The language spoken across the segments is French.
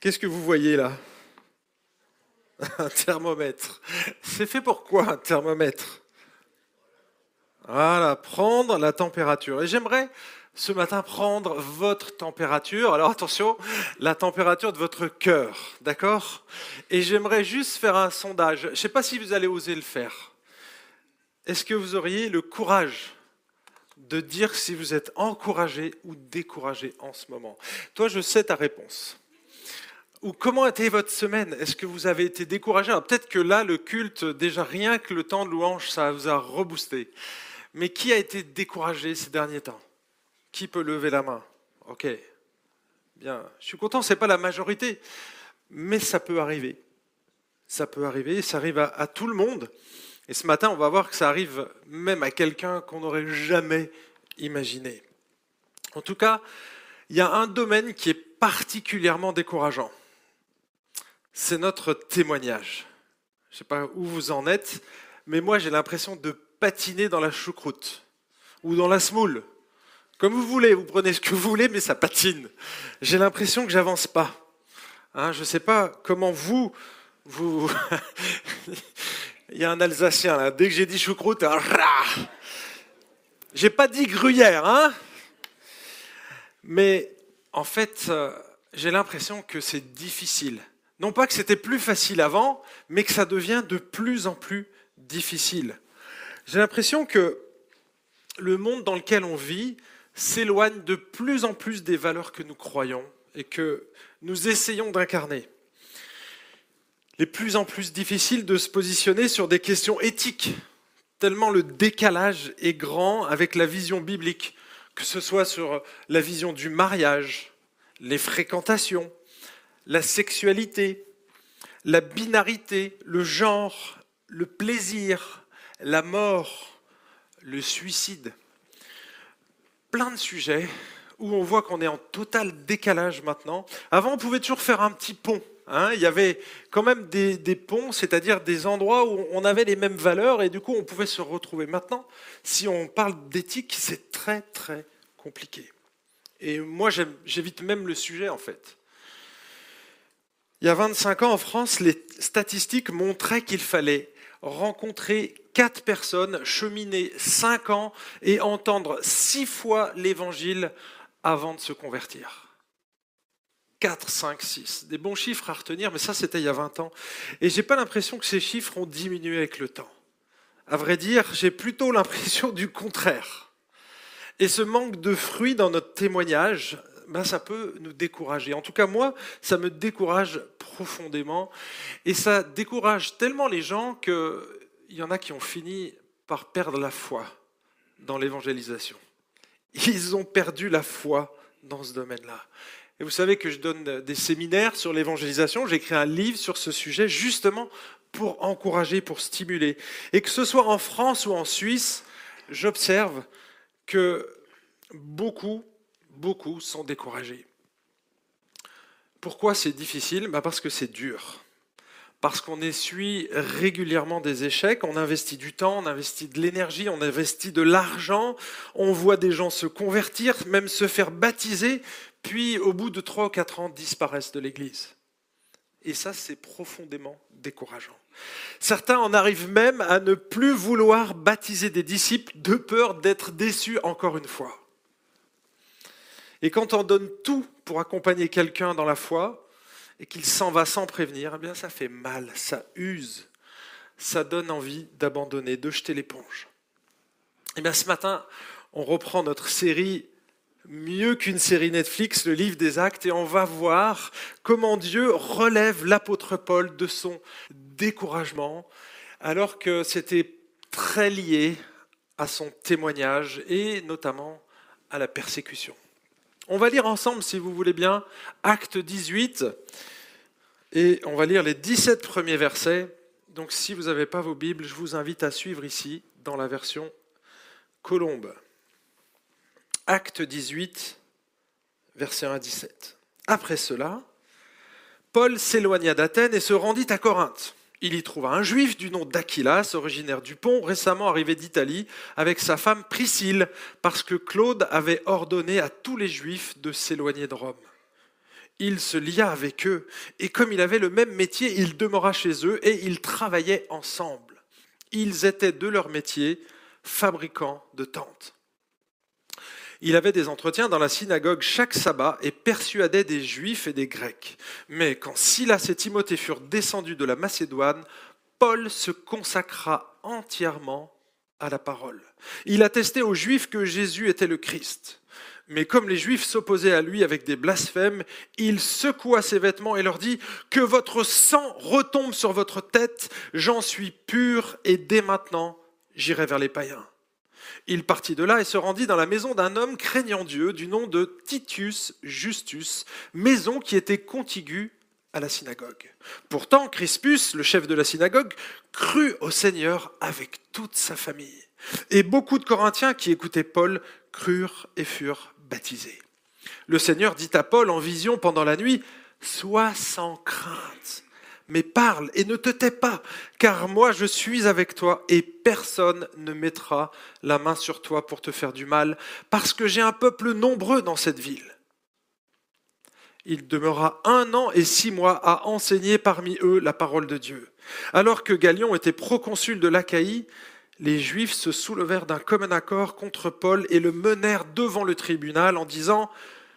Qu'est-ce que vous voyez là? Un thermomètre. C'est fait pour quoi un thermomètre? Voilà, prendre la température. Et j'aimerais ce matin prendre votre température. Alors attention, la température de votre cœur, d'accord? Et j'aimerais juste faire un sondage. Je ne sais pas si vous allez oser le faire. Est-ce que vous auriez le courage de dire si vous êtes encouragé ou découragé en ce moment? Toi, je sais ta réponse. Ou comment a été votre semaine? Est-ce que vous avez été découragé? Alors peut-être que là, le culte, déjà rien que le temps de louange, ça vous a reboosté. Mais qui a été découragé ces derniers temps? Qui peut lever la main? Ok, bien. Je suis content, ce n'est pas la majorité, mais ça peut arriver. Ça peut arriver, ça arrive à tout le monde. Et ce matin, on va voir que ça arrive même à quelqu'un qu'on n'aurait jamais imaginé. En tout cas, il y a un domaine qui est particulièrement décourageant. C'est notre témoignage. Je ne sais pas où vous en êtes, mais moi j'ai l'impression de patiner dans la choucroute ou dans la semoule. Comme vous voulez, vous prenez ce que vous voulez, mais ça patine. J'ai l'impression que j'avance pas. Je ne sais pas comment vous... Il y a un Alsacien là, dès que j'ai dit choucroute, j'ai pas dit gruyère, hein. Mais en fait, j'ai l'impression que c'est difficile. Non pas que c'était plus facile avant, mais que ça devient de plus en plus difficile. J'ai l'impression que le monde dans lequel on vit s'éloigne de plus en plus des valeurs que nous croyons et que nous essayons d'incarner. Il est de plus en plus difficile de se positionner sur des questions éthiques, tellement le décalage est grand avec la vision biblique, que ce soit sur la vision du mariage, les fréquentations, la sexualité, la binarité, le genre, le plaisir, la mort, le suicide. Plein de sujets où on voit qu'on est en total décalage maintenant. Avant, on pouvait toujours faire un petit pont. Il y avait quand même des ponts, c'est-à-dire des endroits où on avait les mêmes valeurs et du coup, on pouvait se retrouver. Maintenant, si on parle d'éthique, c'est très, très compliqué. Et moi, j'évite même le sujet, en fait. Il y a 25 ans, en France, les statistiques montraient qu'il fallait rencontrer 4 personnes, cheminer 5 ans et entendre 6 fois l'évangile avant de se convertir. 4, 5, 6. Des bons chiffres à retenir, mais ça, c'était il y a 20 ans. Et je n'ai pas l'impression que ces chiffres ont diminué avec le temps. À vrai dire, j'ai plutôt l'impression du contraire. Et ce manque de fruits dans notre témoignage, ça peut nous décourager. En tout cas, moi, ça me décourage profondément. Et ça décourage tellement les gens qu'il y en a qui ont fini par perdre la foi dans l'évangélisation. Ils ont perdu la foi dans ce domaine-là. Et vous savez que je donne des séminaires sur l'évangélisation. J'ai écrit un livre sur ce sujet justement pour encourager, pour stimuler. Et que ce soit en France ou en Suisse, j'observe que beaucoup sont découragés. Pourquoi c'est difficile? Parce que c'est dur. Parce qu'on essuie régulièrement des échecs, on investit du temps, on investit de l'énergie, on investit de l'argent, on voit des gens se convertir, même se faire baptiser, puis au bout de 3 ou 4 ans disparaissent de l'Église. Et ça, c'est profondément décourageant. Certains en arrivent même à ne plus vouloir baptiser des disciples de peur d'être déçus encore une fois. Et quand on donne tout pour accompagner quelqu'un dans la foi, et qu'il s'en va sans prévenir, ça fait mal, ça use, ça donne envie d'abandonner, de jeter l'éponge. Et ce matin, on reprend notre série mieux qu'une série Netflix, le livre des Actes, et on va voir comment Dieu relève l'apôtre Paul de son découragement, alors que c'était très lié à son témoignage et notamment à la persécution. On va lire ensemble, si vous voulez bien, Acte 18, et on va lire les 17 premiers versets. Donc si vous n'avez pas vos Bibles, je vous invite à suivre ici, dans la version Colombe. Acte 18, versets 1 à 17. Après cela, Paul s'éloigna d'Athènes et se rendit à Corinthe. Il y trouva un juif du nom d'Aquilas, originaire du Pont, récemment arrivé d'Italie, avec sa femme Priscille, parce que Claude avait ordonné à tous les juifs de s'éloigner de Rome. Il se lia avec eux, et comme il avait le même métier, il demeura chez eux, et ils travaillaient ensemble. Ils étaient de leur métier fabricants de tentes. Il avait des entretiens dans la synagogue chaque sabbat et persuadait des Juifs et des Grecs. Mais quand Silas et Timothée furent descendus de la Macédoine, Paul se consacra entièrement à la parole. Il attestait aux Juifs que Jésus était le Christ. Mais comme les Juifs s'opposaient à lui avec des blasphèmes, il secoua ses vêtements et leur dit « Que votre sang retombe sur votre tête, j'en suis pur et dès maintenant j'irai vers les païens. » Il partit de là et se rendit dans la maison d'un homme craignant Dieu du nom de Titius Justus, maison qui était contiguë à la synagogue. Pourtant, Crispus, le chef de la synagogue, crut au Seigneur avec toute sa famille. Et beaucoup de Corinthiens qui écoutaient Paul crurent et furent baptisés. Le Seigneur dit à Paul en vision pendant la nuit, « Sois sans crainte, mais parle et ne te tais pas, car moi je suis avec toi et personne ne mettra la main sur toi pour te faire du mal, parce que j'ai un peuple nombreux dans cette ville. » Il demeura 1 an et 6 mois à enseigner parmi eux la parole de Dieu. Alors que Galion était proconsul de l'Achaïe, les Juifs se soulevèrent d'un commun accord contre Paul et le menèrent devant le tribunal en disant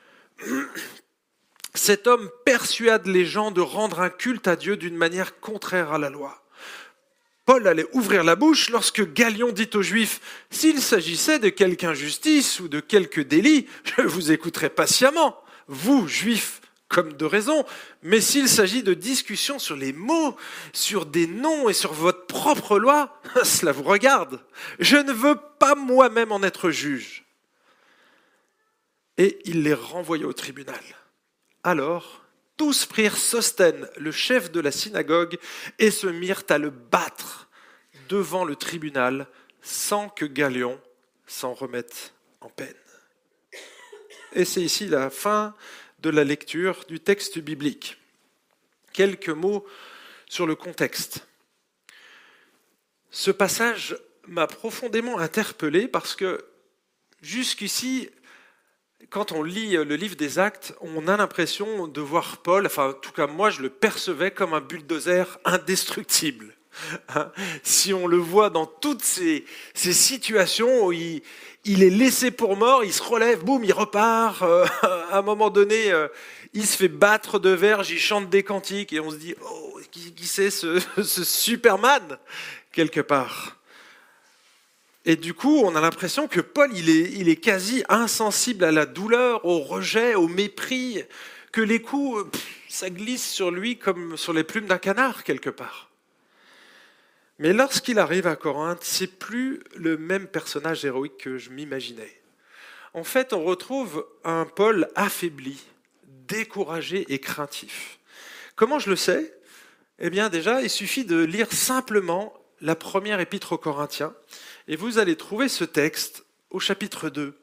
« Cet homme persuade les gens de rendre un culte à Dieu d'une manière contraire à la loi. » Paul allait ouvrir la bouche lorsque Galion dit aux Juifs « S'il s'agissait de quelque injustice ou de quelque délit, je vous écouterais patiemment, vous, Juifs, comme de raison, mais s'il s'agit de discussions sur les mots, sur des noms et sur votre propre loi, cela vous regarde. Je ne veux pas moi-même en être juge. » Et il les renvoya au tribunal. Alors, tous prirent Sosthène, le chef de la synagogue, et se mirent à le battre devant le tribunal sans que Galion s'en remette en peine. Et c'est ici la fin de la lecture du texte biblique. Quelques mots sur le contexte. Ce passage m'a profondément interpellé parce que jusqu'ici, quand on lit le livre des Actes, on a l'impression de voir Paul, enfin en tout cas moi je le percevais comme un bulldozer indestructible. Si on le voit dans toutes ces situations où il est laissé pour mort, il se relève, boum, il repart. À un moment donné, il se fait battre de verge, il chante des cantiques et on se dit « Oh, qui c'est ce Superman ?» quelque part. Et du coup, on a l'impression que Paul, il est quasi insensible à la douleur, au rejet, au mépris, que les coups, ça glisse sur lui comme sur les plumes d'un canard quelque part. Mais lorsqu'il arrive à Corinthe, c'est plus le même personnage héroïque que je m'imaginais. En fait, on retrouve un Paul affaibli, découragé et craintif. Comment je le sais ? Eh bien déjà, il suffit de lire simplement la première épître aux Corinthiens et vous allez trouver ce texte au chapitre 2.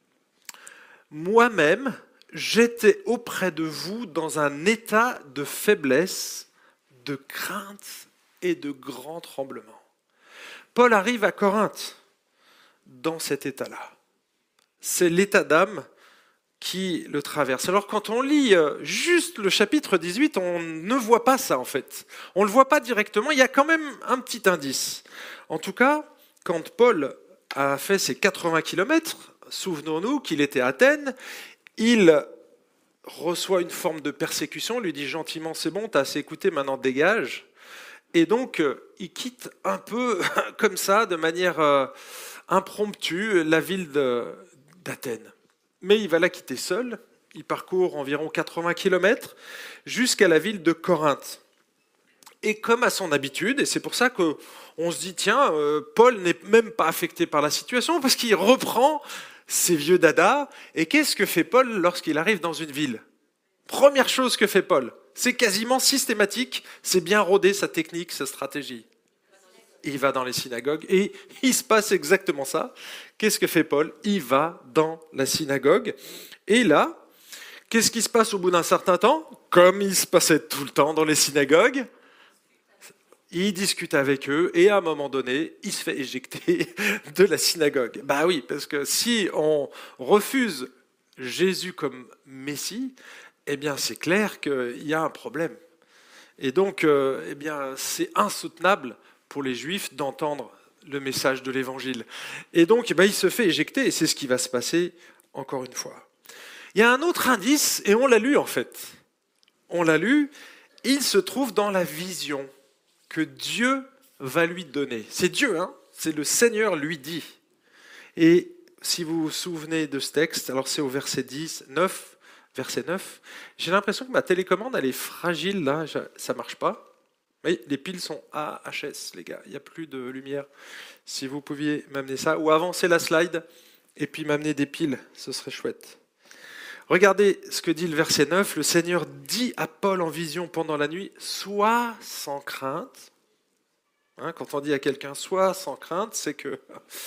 « Moi-même, j'étais auprès de vous dans un état de faiblesse, de crainte et de grands tremblements. » Paul arrive à Corinthe dans cet état-là. C'est l'état d'âme qui le traverse. Alors quand on lit juste le chapitre 18, on ne voit pas ça en fait. On ne le voit pas directement, il y a quand même un petit indice. En tout cas, quand Paul a fait ses 80 kilomètres, souvenons-nous qu'il était à Athènes, il reçoit une forme de persécution, on lui dit gentiment « c'est bon, t'as assez écouté, maintenant dégage ». Et donc, il quitte un peu comme ça, de manière impromptue, la ville d'Athènes. Mais il va la quitter seul. Il parcourt environ 80 kilomètres jusqu'à la ville de Corinthe. Et comme à son habitude, et c'est pour ça qu'on se dit, tiens, Paul n'est même pas affecté par la situation, parce qu'il reprend ses vieux dadas. Et qu'est-ce que fait Paul lorsqu'il arrive dans une ville ? Première chose que fait Paul, c'est quasiment systématique, c'est bien rodé sa technique, sa stratégie. Il va dans les synagogues et il se passe exactement ça. Qu'est-ce que fait Paul ? Il va dans la synagogue et là, qu'est-ce qui se passe au bout d'un certain temps ? Comme il se passait tout le temps dans les synagogues, il discute avec eux et à un moment donné, il se fait éjecter de la synagogue. Bah oui, parce que si on refuse Jésus comme Messie, eh bien c'est clair qu'il y a un problème. Et donc, eh bien, c'est insoutenable pour les Juifs d'entendre le message de l'Évangile. Et donc, eh bien, il se fait éjecter, et c'est ce qui va se passer encore une fois. Il y a un autre indice, et on l'a lu en fait. On l'a lu, il se trouve dans la vision que Dieu va lui donner. C'est Dieu, hein, c'est le Seigneur lui dit. Et si vous vous souvenez de ce texte, alors c'est au verset 9, j'ai l'impression que ma télécommande, elle est fragile, là, ça ne marche pas. Oui, les piles sont AHS, les gars, il n'y a plus de lumière. Si vous pouviez m'amener ça, ou avancer la slide, et puis m'amener des piles, ce serait chouette. Regardez ce que dit le verset 9, le Seigneur dit à Paul en vision pendant la nuit, « Sois sans crainte ». Quand on dit à quelqu'un « Sois sans crainte », c'est que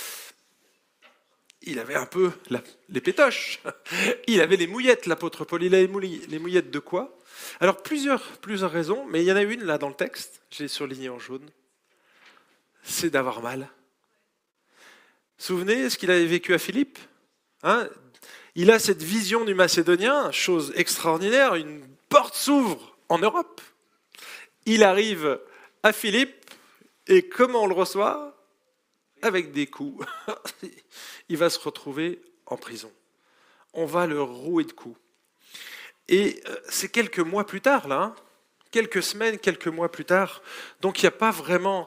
il avait un peu les pétoches, il avait les mouillettes, l'apôtre Paul. Il avait les mouillettes de quoi? Alors plusieurs raisons, mais il y en a une là dans le texte, j'ai surligné en jaune, c'est d'avoir mal. Souvenez ce qu'il avait vécu à Philippe, il a cette vision du Macédonien, chose extraordinaire, une porte s'ouvre en Europe. Il arrive à Philippe, et comment on le reçoit? Avec des coups. Il va se retrouver en prison. On va le rouer de coups. Et c'est quelques mois plus tard, là, quelques semaines, quelques mois plus tard, donc il n'y a pas vraiment...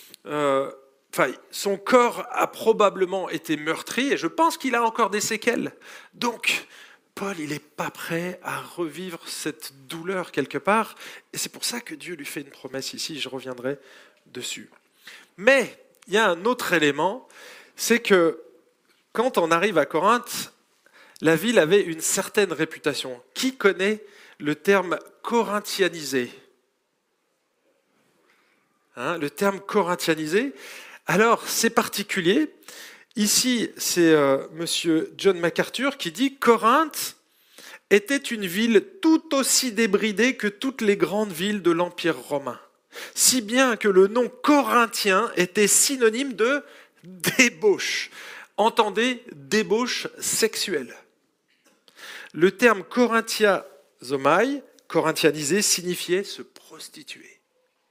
son corps a probablement été meurtri, et je pense qu'il a encore des séquelles. Donc, Paul, il n'est pas prêt à revivre cette douleur quelque part, et c'est pour ça que Dieu lui fait une promesse ici, je reviendrai dessus. Mais il y a un autre élément, c'est que quand on arrive à Corinthe, la ville avait une certaine réputation. Qui connaît le terme corinthianisé? Le terme corinthianisé. Alors, c'est particulier. Ici, c'est monsieur John MacArthur qui dit « Corinthe était une ville tout aussi débridée que toutes les grandes villes de l'Empire romain. Si bien que le nom corinthien était synonyme de débauche. Entendez, débauche sexuelle. Le terme korinthiazomai, corinthianisé, signifiait se prostituer.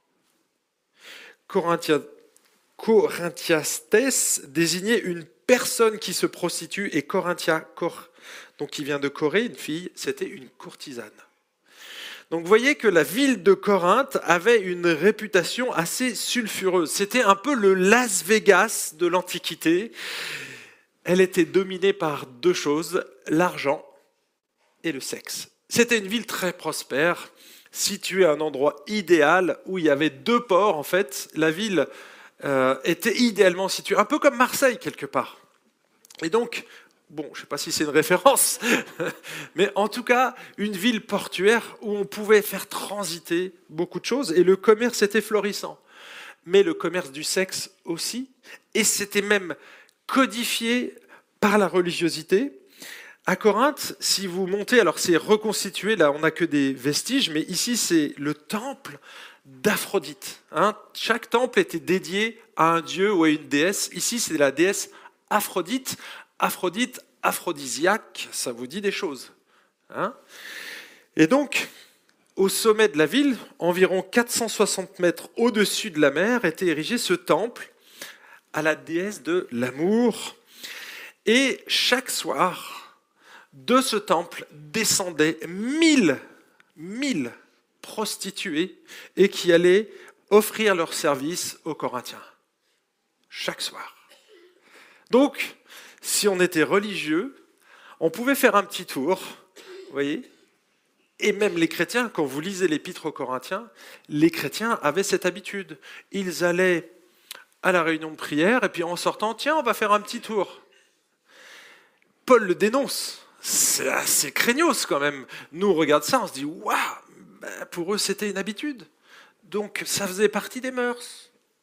Corinthiastes désignait une personne qui se prostitue, et Corinthia, donc qui vient de Corée, une fille, c'était une courtisane. Donc vous voyez que la ville de Corinthe avait une réputation assez sulfureuse. C'était un peu le Las Vegas de l'Antiquité. Elle était dominée par deux choses, l'argent et le sexe. C'était une ville très prospère, située à un endroit idéal où il y avait deux ports. En fait, la ville était idéalement située, un peu comme Marseille quelque part. Et donc, bon, je ne sais pas si c'est une référence, mais en tout cas, une ville portuaire où on pouvait faire transiter beaucoup de choses, et le commerce était florissant. Mais le commerce du sexe aussi, et c'était même codifié par la religiosité. À Corinthe, si vous montez, alors c'est reconstitué, là on n'a que des vestiges, mais ici c'est le temple d'Aphrodite. Chaque temple était dédié à un dieu ou à une déesse. Ici c'est la déesse Aphrodite. Aphrodite, aphrodisiaque, ça vous dit des choses. Et donc, au sommet de la ville, environ 460 mètres au-dessus de la mer, était érigé ce temple à la déesse de l'amour. Et chaque soir, de ce temple descendaient 1000 prostituées et qui allaient offrir leurs services aux Corinthiens. Chaque soir. Donc, si on était religieux, on pouvait faire un petit tour, vous voyez. Et même les chrétiens, quand vous lisez l'épître aux Corinthiens, les chrétiens avaient cette habitude. Ils allaient à la réunion de prière, et puis en sortant, tiens, on va faire un petit tour. Paul le dénonce. C'est assez craignos quand même. Nous, on regarde ça, on se dit, waouh, pour eux, c'était une habitude. Donc, ça faisait partie des mœurs.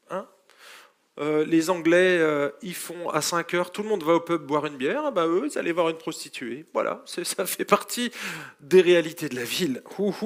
Les Anglais, ils font à 5 heures, tout le monde va au pub boire une bière, eux, ils allaient voir une prostituée. Voilà, ça fait partie des réalités de la ville.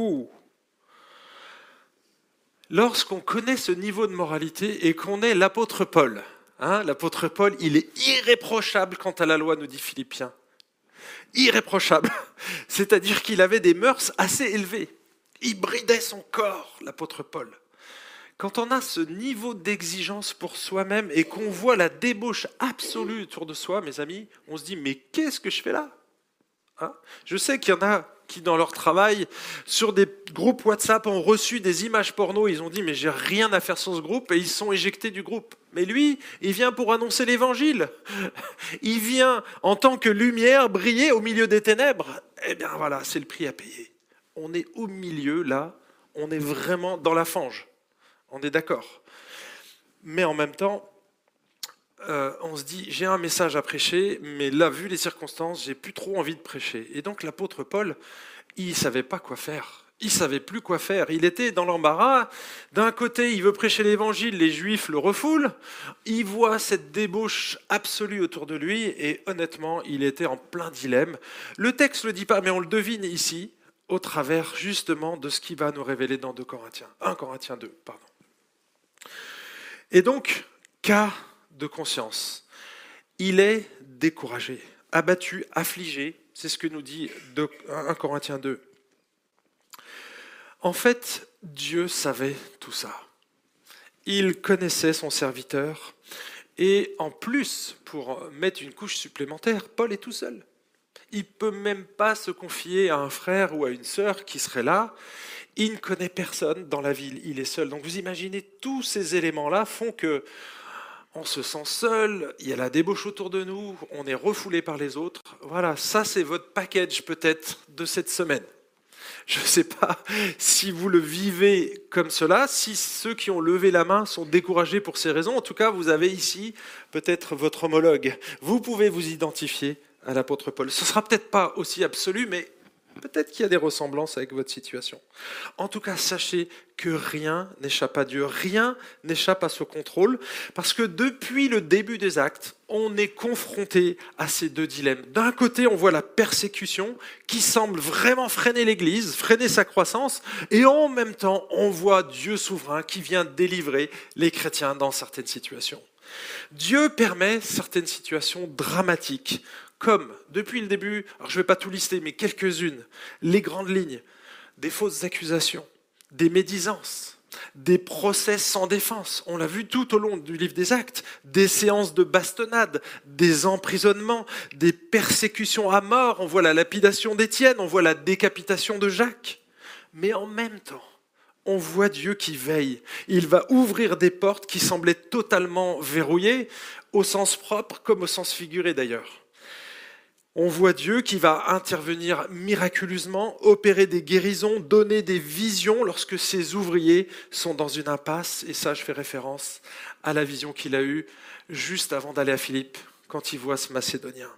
Lorsqu'on connaît ce niveau de moralité et qu'on est l'apôtre Paul, l'apôtre Paul, il est irréprochable quant à la loi, nous dit Philippiens. irréprochable. C'est-à-dire qu'il avait des mœurs assez élevées. Il bridait son corps, l'apôtre Paul. Quand on a ce niveau d'exigence pour soi-même et qu'on voit la débauche absolue autour de soi, mes amis, on se dit, mais qu'est-ce que je fais là ? Je sais qu'il y en a qui, dans leur travail, sur des groupes WhatsApp, ont reçu des images porno, ils ont dit, mais j'ai rien à faire sur ce groupe, et ils sont éjectés du groupe. Mais lui, il vient pour annoncer l'évangile. Il vient, en tant que lumière, briller au milieu des ténèbres. Eh bien voilà, c'est le prix à payer. On est au milieu, là, on est vraiment dans la fange. On est d'accord. Mais en même temps, on se dit, j'ai un message à prêcher, mais là, vu les circonstances, j'ai plus trop envie de prêcher. Et donc l'apôtre Paul, il savait pas quoi faire. Il savait plus quoi faire. Il était dans l'embarras. D'un côté, il veut prêcher l'évangile, les Juifs le refoulent. Il voit cette débauche absolue autour de lui, et honnêtement, il était en plein dilemme. Le texte le dit pas, mais on le devine ici, au travers justement de ce qu'il va nous révéler dans 1 Corinthiens 2, pardon. Et donc, cas de conscience. Il est découragé, abattu, affligé. C'est ce que nous dit 1 Corinthiens 2. En fait, Dieu savait tout ça. Il connaissait son serviteur. Et en plus, pour mettre une couche supplémentaire, Paul est tout seul. Il ne peut même pas se confier à un frère ou à une sœur qui serait là. Il ne connaît personne dans la ville, il est seul. Donc vous imaginez, tous ces éléments-là font que on se sent seul, il y a la débauche autour de nous, on est refoulé par les autres. Voilà, ça c'est votre package peut-être de cette semaine. Je ne sais pas si vous le vivez comme cela, si ceux qui ont levé la main sont découragés pour ces raisons. En tout cas, vous avez ici peut-être votre homologue. Vous pouvez vous identifier à l'apôtre Paul. Ce ne sera peut-être pas aussi absolu, mais peut-être qu'il y a des ressemblances avec votre situation. En tout cas, sachez que rien n'échappe à Dieu, rien n'échappe à son contrôle, parce que depuis le début des actes, on est confronté à ces deux dilemmes. D'un côté, on voit la persécution qui semble vraiment freiner l'Église, freiner sa croissance, et en même temps, on voit Dieu souverain qui vient délivrer les chrétiens dans certaines situations. Dieu permet certaines situations dramatiques, comme, depuis le début, alors je ne vais pas tout lister, mais quelques-unes, les grandes lignes, des fausses accusations, des médisances, des procès sans défense, on l'a vu tout au long du livre des Actes, des séances de bastonnade, des emprisonnements, des persécutions à mort, on voit la lapidation d'Étienne, on voit la décapitation de Jacques, mais en même temps, on voit Dieu qui veille. Il va ouvrir des portes qui semblaient totalement verrouillées, au sens propre comme au sens figuré d'ailleurs. On voit Dieu qui va intervenir miraculeusement, opérer des guérisons, donner des visions lorsque ses ouvriers sont dans une impasse. Et ça, je fais référence à la vision qu'il a eue juste avant d'aller à Philippe, quand il voit ce Macédonien.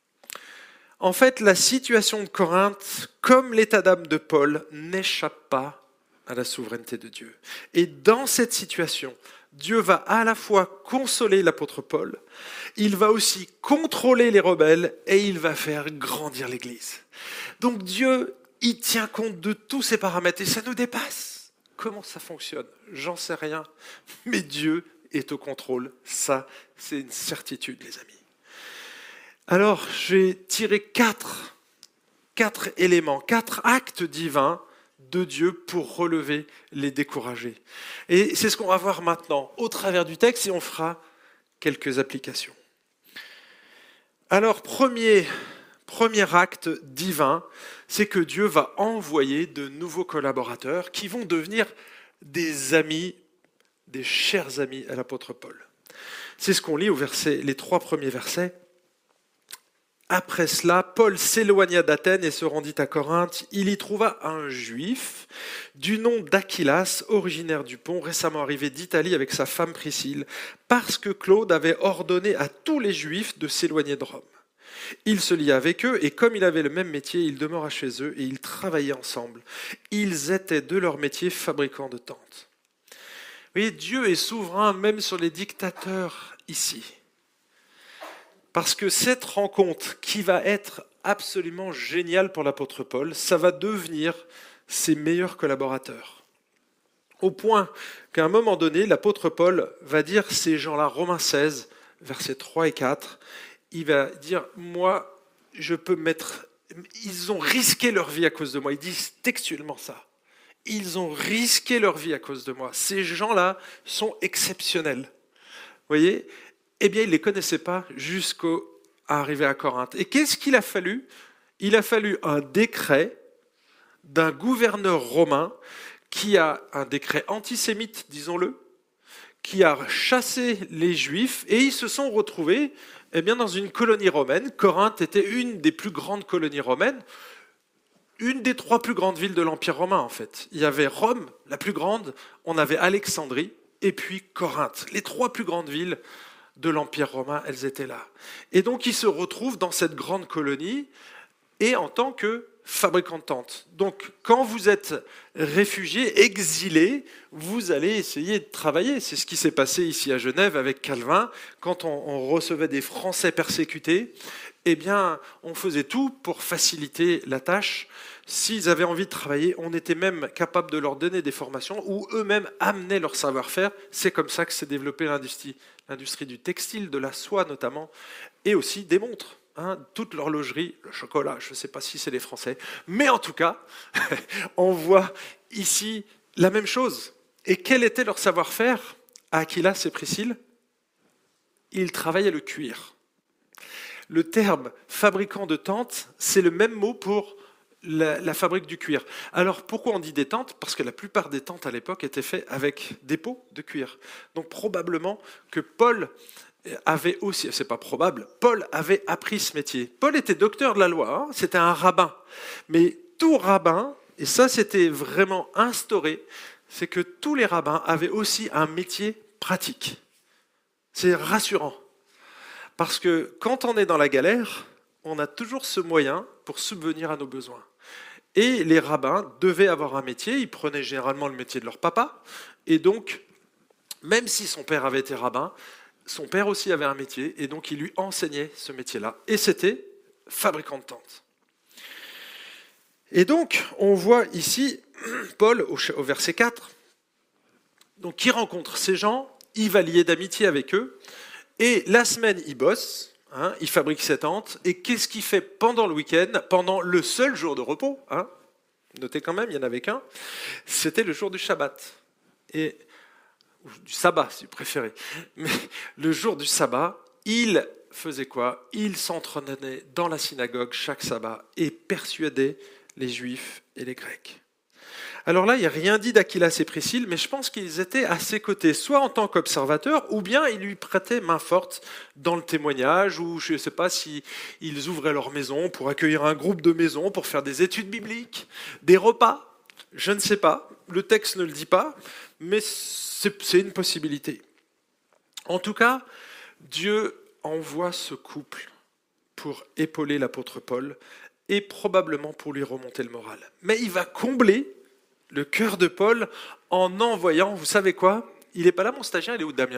En fait, la situation de Corinthe, comme l'état d'âme de Paul, n'échappe pas à la souveraineté de Dieu. Et dans cette situation, Dieu va à la fois consoler l'apôtre Paul, il va aussi contrôler les rebelles et il va faire grandir l'Église. Donc Dieu, il tient compte de tous ces paramètres et ça nous dépasse. Comment ça fonctionne ? J'en sais rien, mais Dieu est au contrôle. Ça, c'est une certitude, les amis. Alors, j'ai tiré quatre éléments, 4 actes divins de Dieu pour relever les découragés. Et c'est ce qu'on va voir maintenant au travers du texte et on fera quelques applications. Alors, premier acte divin, c'est que Dieu va envoyer de nouveaux collaborateurs qui vont devenir des amis, des chers amis à l'apôtre Paul. C'est ce qu'on lit les 3 premiers versets. Après cela, Paul s'éloigna d'Athènes et se rendit à Corinthe. Il y trouva un juif du nom d'Aquilas, originaire du Pont, récemment arrivé d'Italie avec sa femme Priscille, parce que Claude avait ordonné à tous les juifs de s'éloigner de Rome. Il se lia avec eux et comme il avait le même métier, il demeura chez eux et ils travaillaient ensemble. Ils étaient de leur métier fabricants de tentes. Vous voyez, Dieu est souverain même sur les dictateurs ici. Parce que cette rencontre qui va être absolument géniale pour l'apôtre Paul, ça va devenir ses meilleurs collaborateurs. Au point qu'à un moment donné, l'apôtre Paul va dire ces gens-là, Romains 16, versets 3 et 4, il va dire « Moi, je peux mettre... Ils ont risqué leur vie à cause de moi. Ils disent textuellement ça. Ils ont risqué leur vie à cause de moi. Ces gens-là sont exceptionnels. Vous voyez ? Eh bien, ils ne les connaissaient pas jusqu'à arriver à Corinthe. Et qu'est-ce qu'il a fallu ? Il a fallu un décret d'un gouverneur romain qui a un décret antisémite, disons-le, qui a chassé les Juifs et ils se sont retrouvés dans une colonie romaine. Corinthe était une des plus grandes colonies romaines, une des 3 plus grandes villes de l'Empire romain en fait. Il y avait Rome, la plus grande, on avait Alexandrie et puis Corinthe. Les 3 plus grandes villes de l'Empire romain, elles étaient là. Et donc ils se retrouvent dans cette grande colonie et en tant que fabricants de tentes. Donc, quand vous êtes réfugié, exilé, vous allez essayer de travailler. C'est ce qui s'est passé ici à Genève avec Calvin. Quand on recevait des Français persécutés, eh bien, on faisait tout pour faciliter la tâche. S'ils avaient envie de travailler, on était même capable de leur donner des formations ou eux-mêmes amenaient leur savoir-faire. C'est comme ça que s'est développée l'industrie du textile, de la soie notamment, et aussi des montres. Toute l'horlogerie, le chocolat, je ne sais pas si c'est les Français, mais en tout cas, on voit ici la même chose. Et quel était leur savoir-faire à Aquilas et Priscille ? Ils travaillaient le cuir. Le terme fabricant de tentes, c'est le même mot pour la fabrique du cuir. Alors pourquoi on dit des tentes ? Parce que la plupart des tentes à l'époque étaient faites avec des peaux de cuir. Donc probablement que Paul avait aussi, c'est pas probable, Paul avait appris ce métier. Paul était docteur de la loi, c'était un rabbin. Mais tout rabbin, et ça c'était vraiment instauré, c'est que tous les rabbins avaient aussi un métier pratique. C'est rassurant. Parce que quand on est dans la galère, on a toujours ce moyen pour subvenir à nos besoins. Et les rabbins devaient avoir un métier, ils prenaient généralement le métier de leur papa, et donc, même si son père avait été rabbin, son père aussi avait un métier, et donc il lui enseignait ce métier-là. Et c'était fabricant de tentes. Et donc, on voit ici Paul, au verset 4, donc, qui rencontre ces gens, il va lier d'amitié avec eux, et la semaine, il bosse, il fabrique ses tentes, et qu'est-ce qu'il fait pendant le week-end, pendant le seul jour de repos, notez quand même, il n'y en avait qu'un, c'était le jour du Shabbat. Et du sabbat, si vous préférez. Mais le jour du sabbat, il faisait quoi ? Il s'entraînait dans la synagogue chaque sabbat et persuadait les Juifs et les Grecs. Alors là, il n'y a rien dit d'Aquilas et Priscille, mais je pense qu'ils étaient à ses côtés, soit en tant qu'observateurs, ou bien ils lui prêtaient main forte dans le témoignage, ou je ne sais pas si ils ouvraient leur maison pour accueillir un groupe de maisons, pour faire des études bibliques, des repas, je ne sais pas, le texte ne le dit pas, mais c'est une possibilité. En tout cas, Dieu envoie ce couple pour épauler l'apôtre Paul et probablement pour lui remonter le moral. Mais il va combler le cœur de Paul en envoyant, vous savez quoi ? Il n'est pas là mon stagiaire, il est où Damien ?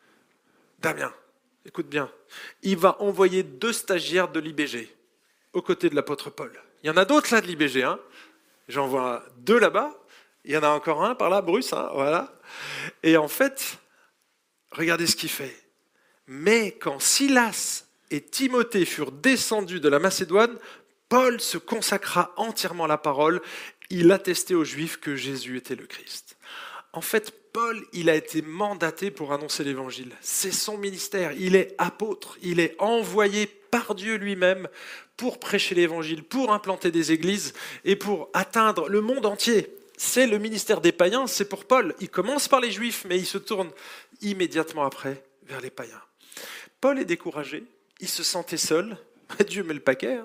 Damien, écoute bien. Il va envoyer 2 stagiaires de l'IBG aux côtés de l'apôtre Paul. Il y en a d'autres là de l'IBG, J'en vois 2 là-bas. Il y en a encore un par là, Bruce, voilà. Et en fait, regardez ce qu'il fait. Mais quand Silas et Timothée furent descendus de la Macédoine, Paul se consacra entièrement à la parole. Il attestait aux Juifs que Jésus était le Christ. En fait, Paul, il a été mandaté pour annoncer l'évangile. C'est son ministère. Il est apôtre. Il est envoyé par Dieu lui-même pour prêcher l'évangile, pour implanter des églises et pour atteindre le monde entier. C'est le ministère des païens, c'est pour Paul. Il commence par les Juifs, mais il se tourne immédiatement après vers les païens. Paul est découragé, il se sentait seul. Dieu met le paquet.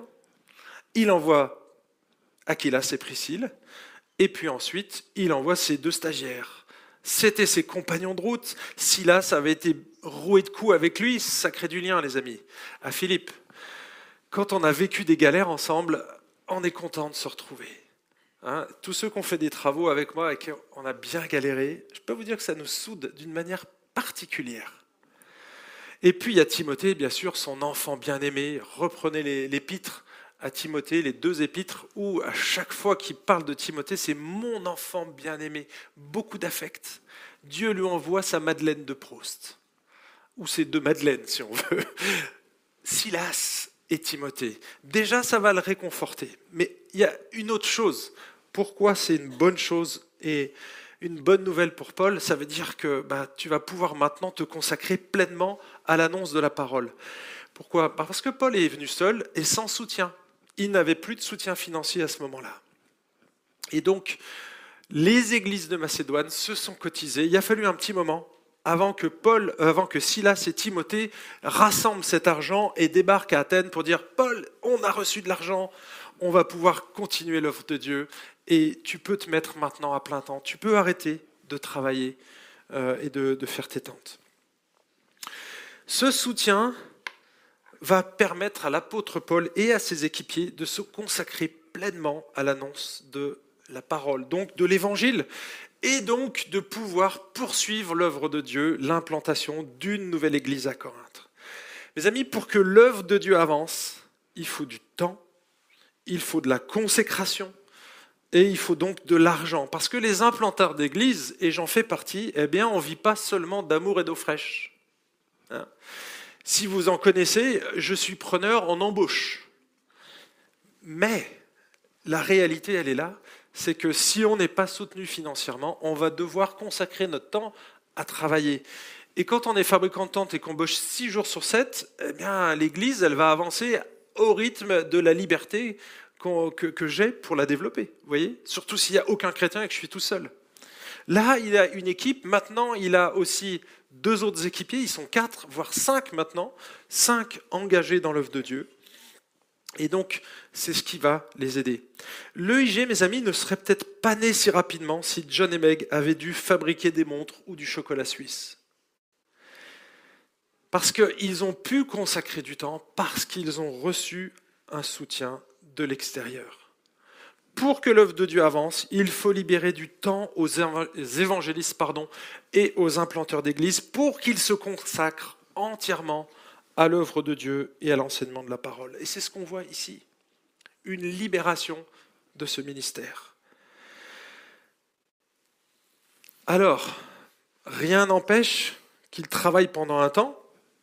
Il envoie Aquilas et Priscille, et puis ensuite, il envoie ses 2 stagiaires. C'était ses compagnons de route. Silas avait été roué de coups avec lui, ça crée du lien, les amis. À Philippe, quand on a vécu des galères ensemble, on est content de se retrouver. Tous ceux qui ont fait des travaux avec moi et qui on a bien galéré, je peux vous dire que ça nous soude d'une manière particulière. Et puis il y a Timothée, bien sûr, son enfant bien-aimé. Reprenez l'épître à Timothée, les 2 épîtres, où à chaque fois qu'il parle de Timothée, c'est mon enfant bien-aimé. Beaucoup d'affect. Dieu lui envoie sa Madeleine de Proust. Ou ses 2 Madeleines, si on veut. Silas et Timothée. Déjà, ça va le réconforter. Mais il y a une autre chose. Pourquoi c'est une bonne chose et une bonne nouvelle pour Paul? Ça veut dire que tu vas pouvoir maintenant te consacrer pleinement à l'annonce de la parole. Pourquoi? Parce que Paul est venu seul et sans soutien. Il n'avait plus de soutien financier à ce moment-là. Et donc, les églises de Macédoine se sont cotisées. Il a fallu un petit moment avant que Silas et Timothée rassemblent cet argent et débarquent à Athènes pour dire « Paul, on a reçu de l'argent, on va pouvoir continuer l'œuvre de Dieu et tu peux te mettre maintenant à plein temps, tu peux arrêter de travailler et de faire tes tentes. » Ce soutien va permettre à l'apôtre Paul et à ses équipiers de se consacrer pleinement à l'annonce de la parole, donc de l'évangile, et donc de pouvoir poursuivre l'œuvre de Dieu, l'implantation d'une nouvelle église à Corinthe. Mes amis, pour que l'œuvre de Dieu avance, il faut du temps, il faut de la consécration, et il faut donc de l'argent. Parce que les implanteurs d'église, et j'en fais partie, on ne vit pas seulement d'amour et d'eau fraîche. Si vous en connaissez, je suis preneur en embauche. Mais la réalité, elle est là, c'est que si on n'est pas soutenu financièrement, on va devoir consacrer notre temps à travailler. Et quand on est fabricant de tentes et qu'on embauche 6 jours sur 7, l'église, elle va avancer au rythme de la liberté que j'ai pour la développer. Vous voyez ? Surtout s'il n'y a aucun chrétien et que je suis tout seul. Là, il a une équipe. Maintenant, il a aussi 2 autres équipiers. Ils sont 4, voire 5 maintenant. 5 engagés dans l'œuvre de Dieu. Et donc, c'est ce qui va les aider. L'EIG, mes amis, ne serait peut-être pas né si rapidement si John et Meg avaient dû fabriquer des montres ou du chocolat suisse. Parce qu'ils ont pu consacrer du temps, parce qu'ils ont reçu un soutien de l'extérieur. Pour que l'œuvre de Dieu avance, il faut libérer du temps aux évangélistes et aux implanteurs d'église pour qu'ils se consacrent entièrement à l'œuvre de Dieu et à l'enseignement de la parole. Et c'est ce qu'on voit ici, une libération de ce ministère. Alors, rien n'empêche qu'ils travaillent pendant un temps,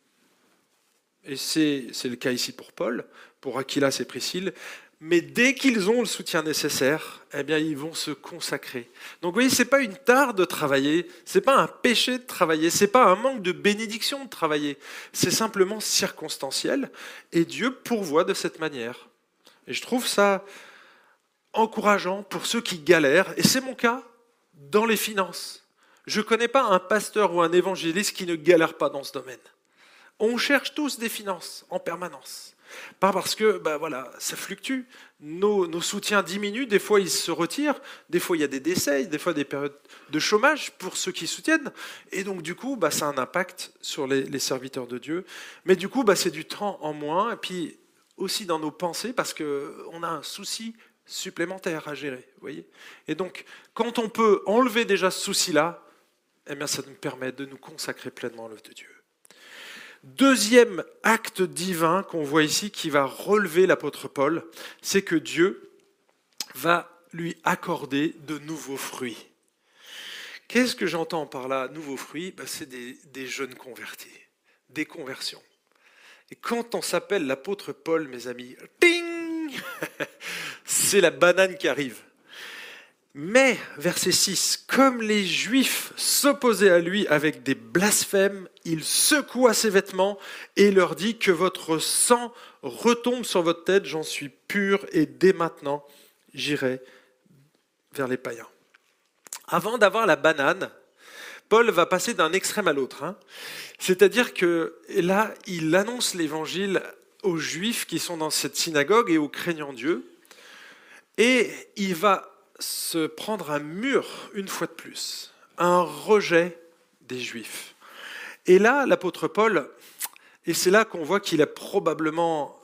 et c'est le cas ici pour Paul, pour Aquilas et Priscille, mais dès qu'ils ont le soutien nécessaire, ils vont se consacrer. Donc vous voyez, ce n'est pas une tare de travailler, ce n'est pas un péché de travailler, ce n'est pas un manque de bénédiction de travailler, c'est simplement circonstanciel, et Dieu pourvoit de cette manière. Et je trouve ça encourageant pour ceux qui galèrent, et c'est mon cas dans les finances. Je ne connais pas un pasteur ou un évangéliste qui ne galère pas dans ce domaine. On cherche tous des finances en permanence. Pas parce que ça fluctue, nos soutiens diminuent, des fois ils se retirent, des fois il y a des décès, des fois des périodes de chômage pour ceux qui soutiennent, et donc du coup ça a un impact sur les serviteurs de Dieu, mais du coup c'est du temps en moins, et puis aussi dans nos pensées, parce qu'on a un souci supplémentaire à gérer, vous voyez. Et donc quand on peut enlever déjà ce souci-là, ça nous permet de nous consacrer pleinement à l'œuvre de Dieu. Deuxième acte divin qu'on voit ici qui va relever l'apôtre Paul, c'est que Dieu va lui accorder de nouveaux fruits. Qu'est-ce que j'entends par là, nouveaux fruits ? C'est des jeunes convertis, des conversions. Et quand on s'appelle l'apôtre Paul, mes amis, ting, c'est la banane qui arrive. Mais, verset 6, comme les Juifs s'opposaient à lui avec des blasphèmes, il secoua ses vêtements et leur dit que votre sang retombe sur votre tête, j'en suis pur et dès maintenant j'irai vers les païens. Avant d'avoir la banane, Paul va passer d'un extrême à l'autre. C'est-à-dire que là, il annonce l'évangile aux Juifs qui sont dans cette synagogue et aux craignants Dieu, et il va se prendre un mur une fois de plus, un rejet des Juifs. Et là, l'apôtre Paul, et c'est là qu'on voit qu'il a probablement,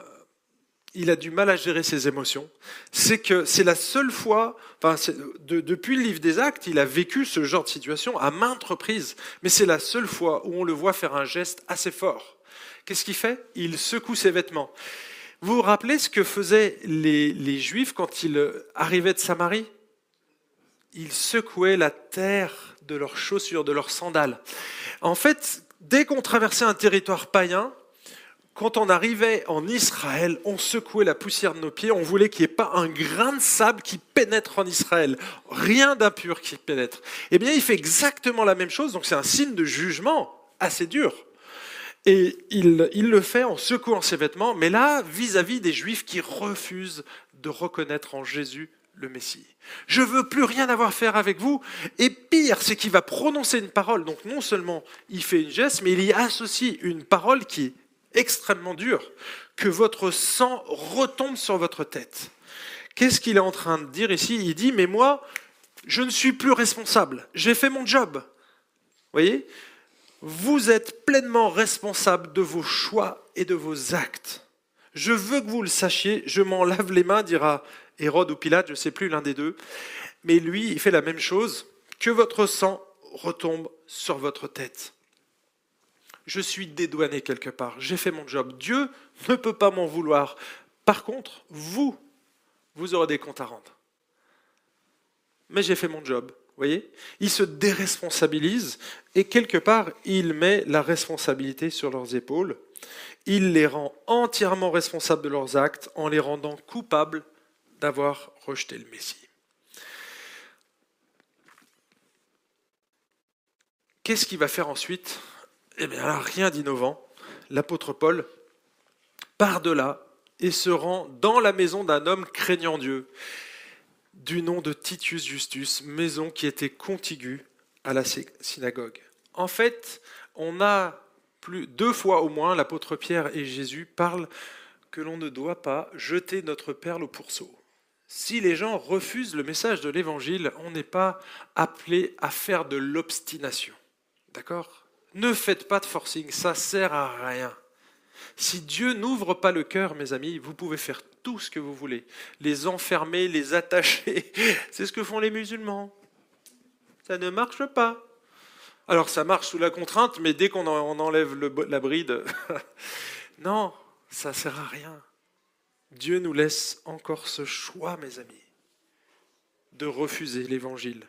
il a du mal à gérer ses émotions, c'est que c'est la seule fois, depuis le livre des Actes, il a vécu ce genre de situation à maintes reprises, mais c'est la seule fois où on le voit faire un geste assez fort. Qu'est-ce qu'il fait ? Il secoue ses vêtements. Vous vous rappelez ce que faisaient les Juifs quand ils arrivaient de Samarie ? Ils secouaient la terre de leurs chaussures, de leurs sandales. En fait, dès qu'on traversait un territoire païen, Quand on arrivait en Israël, on secouait la poussière de nos pieds, on voulait qu'il n'y ait pas un grain de sable qui pénètre en Israël, rien d'impur qui pénètre. Eh bien, il fait exactement la même chose, donc c'est un signe de jugement assez dur. Et il le fait en secouant ses vêtements, mais là, vis-à-vis des Juifs qui refusent de reconnaître en Jésus le Messie. Je veux plus rien avoir à faire avec vous. Et pire, c'est qu'il va prononcer une parole. Donc non seulement il fait une geste, mais il y associe une parole qui est extrêmement dure, que votre sang retombe sur votre tête. Qu'est-ce qu'il est en train de dire ici? Il dit, mais moi, je ne suis plus responsable. J'ai fait mon job. Vous voyez? Vous êtes pleinement responsable de vos choix et de vos actes. Je veux que vous le sachiez, je m'en lave les mains, dira Hérode ou Pilate, je ne sais plus, l'un des deux. Mais lui, il fait la même chose, que votre sang retombe sur votre tête. Je suis dédouané quelque part, j'ai fait mon job. Dieu ne peut pas m'en vouloir. Par contre, vous aurez des comptes à rendre. Mais j'ai fait mon job. Vous voyez, il se déresponsabilise et quelque part, il met la responsabilité sur leurs épaules. Il les rend entièrement responsables de leurs actes en les rendant coupables d'avoir rejeté le Messie. Qu'est-ce qu'il va faire ensuite? Eh bien, là, rien d'innovant. L'apôtre Paul part de là et se rend dans la maison d'un homme craignant Dieu, du nom de Titius Justus, maison qui était contiguë à la synagogue. En fait, on a deux fois au moins, l'apôtre Pierre et Jésus parlent que l'on ne doit pas jeter notre perle au pourceau. Si les gens refusent le message de l'évangile, on n'est pas appelé à faire de l'obstination. D'accord? Ne faites pas de forcing, ça sert à rien. Si Dieu n'ouvre pas le cœur, mes amis, vous pouvez faire tout ce que vous voulez. Les enfermer, les attacher. C'est ce que font les musulmans. Ça ne marche pas. Alors ça marche sous la contrainte, mais dès qu'on enlève la bride, non, ça ne sert à rien. Dieu nous laisse encore ce choix, mes amis, de refuser l'évangile.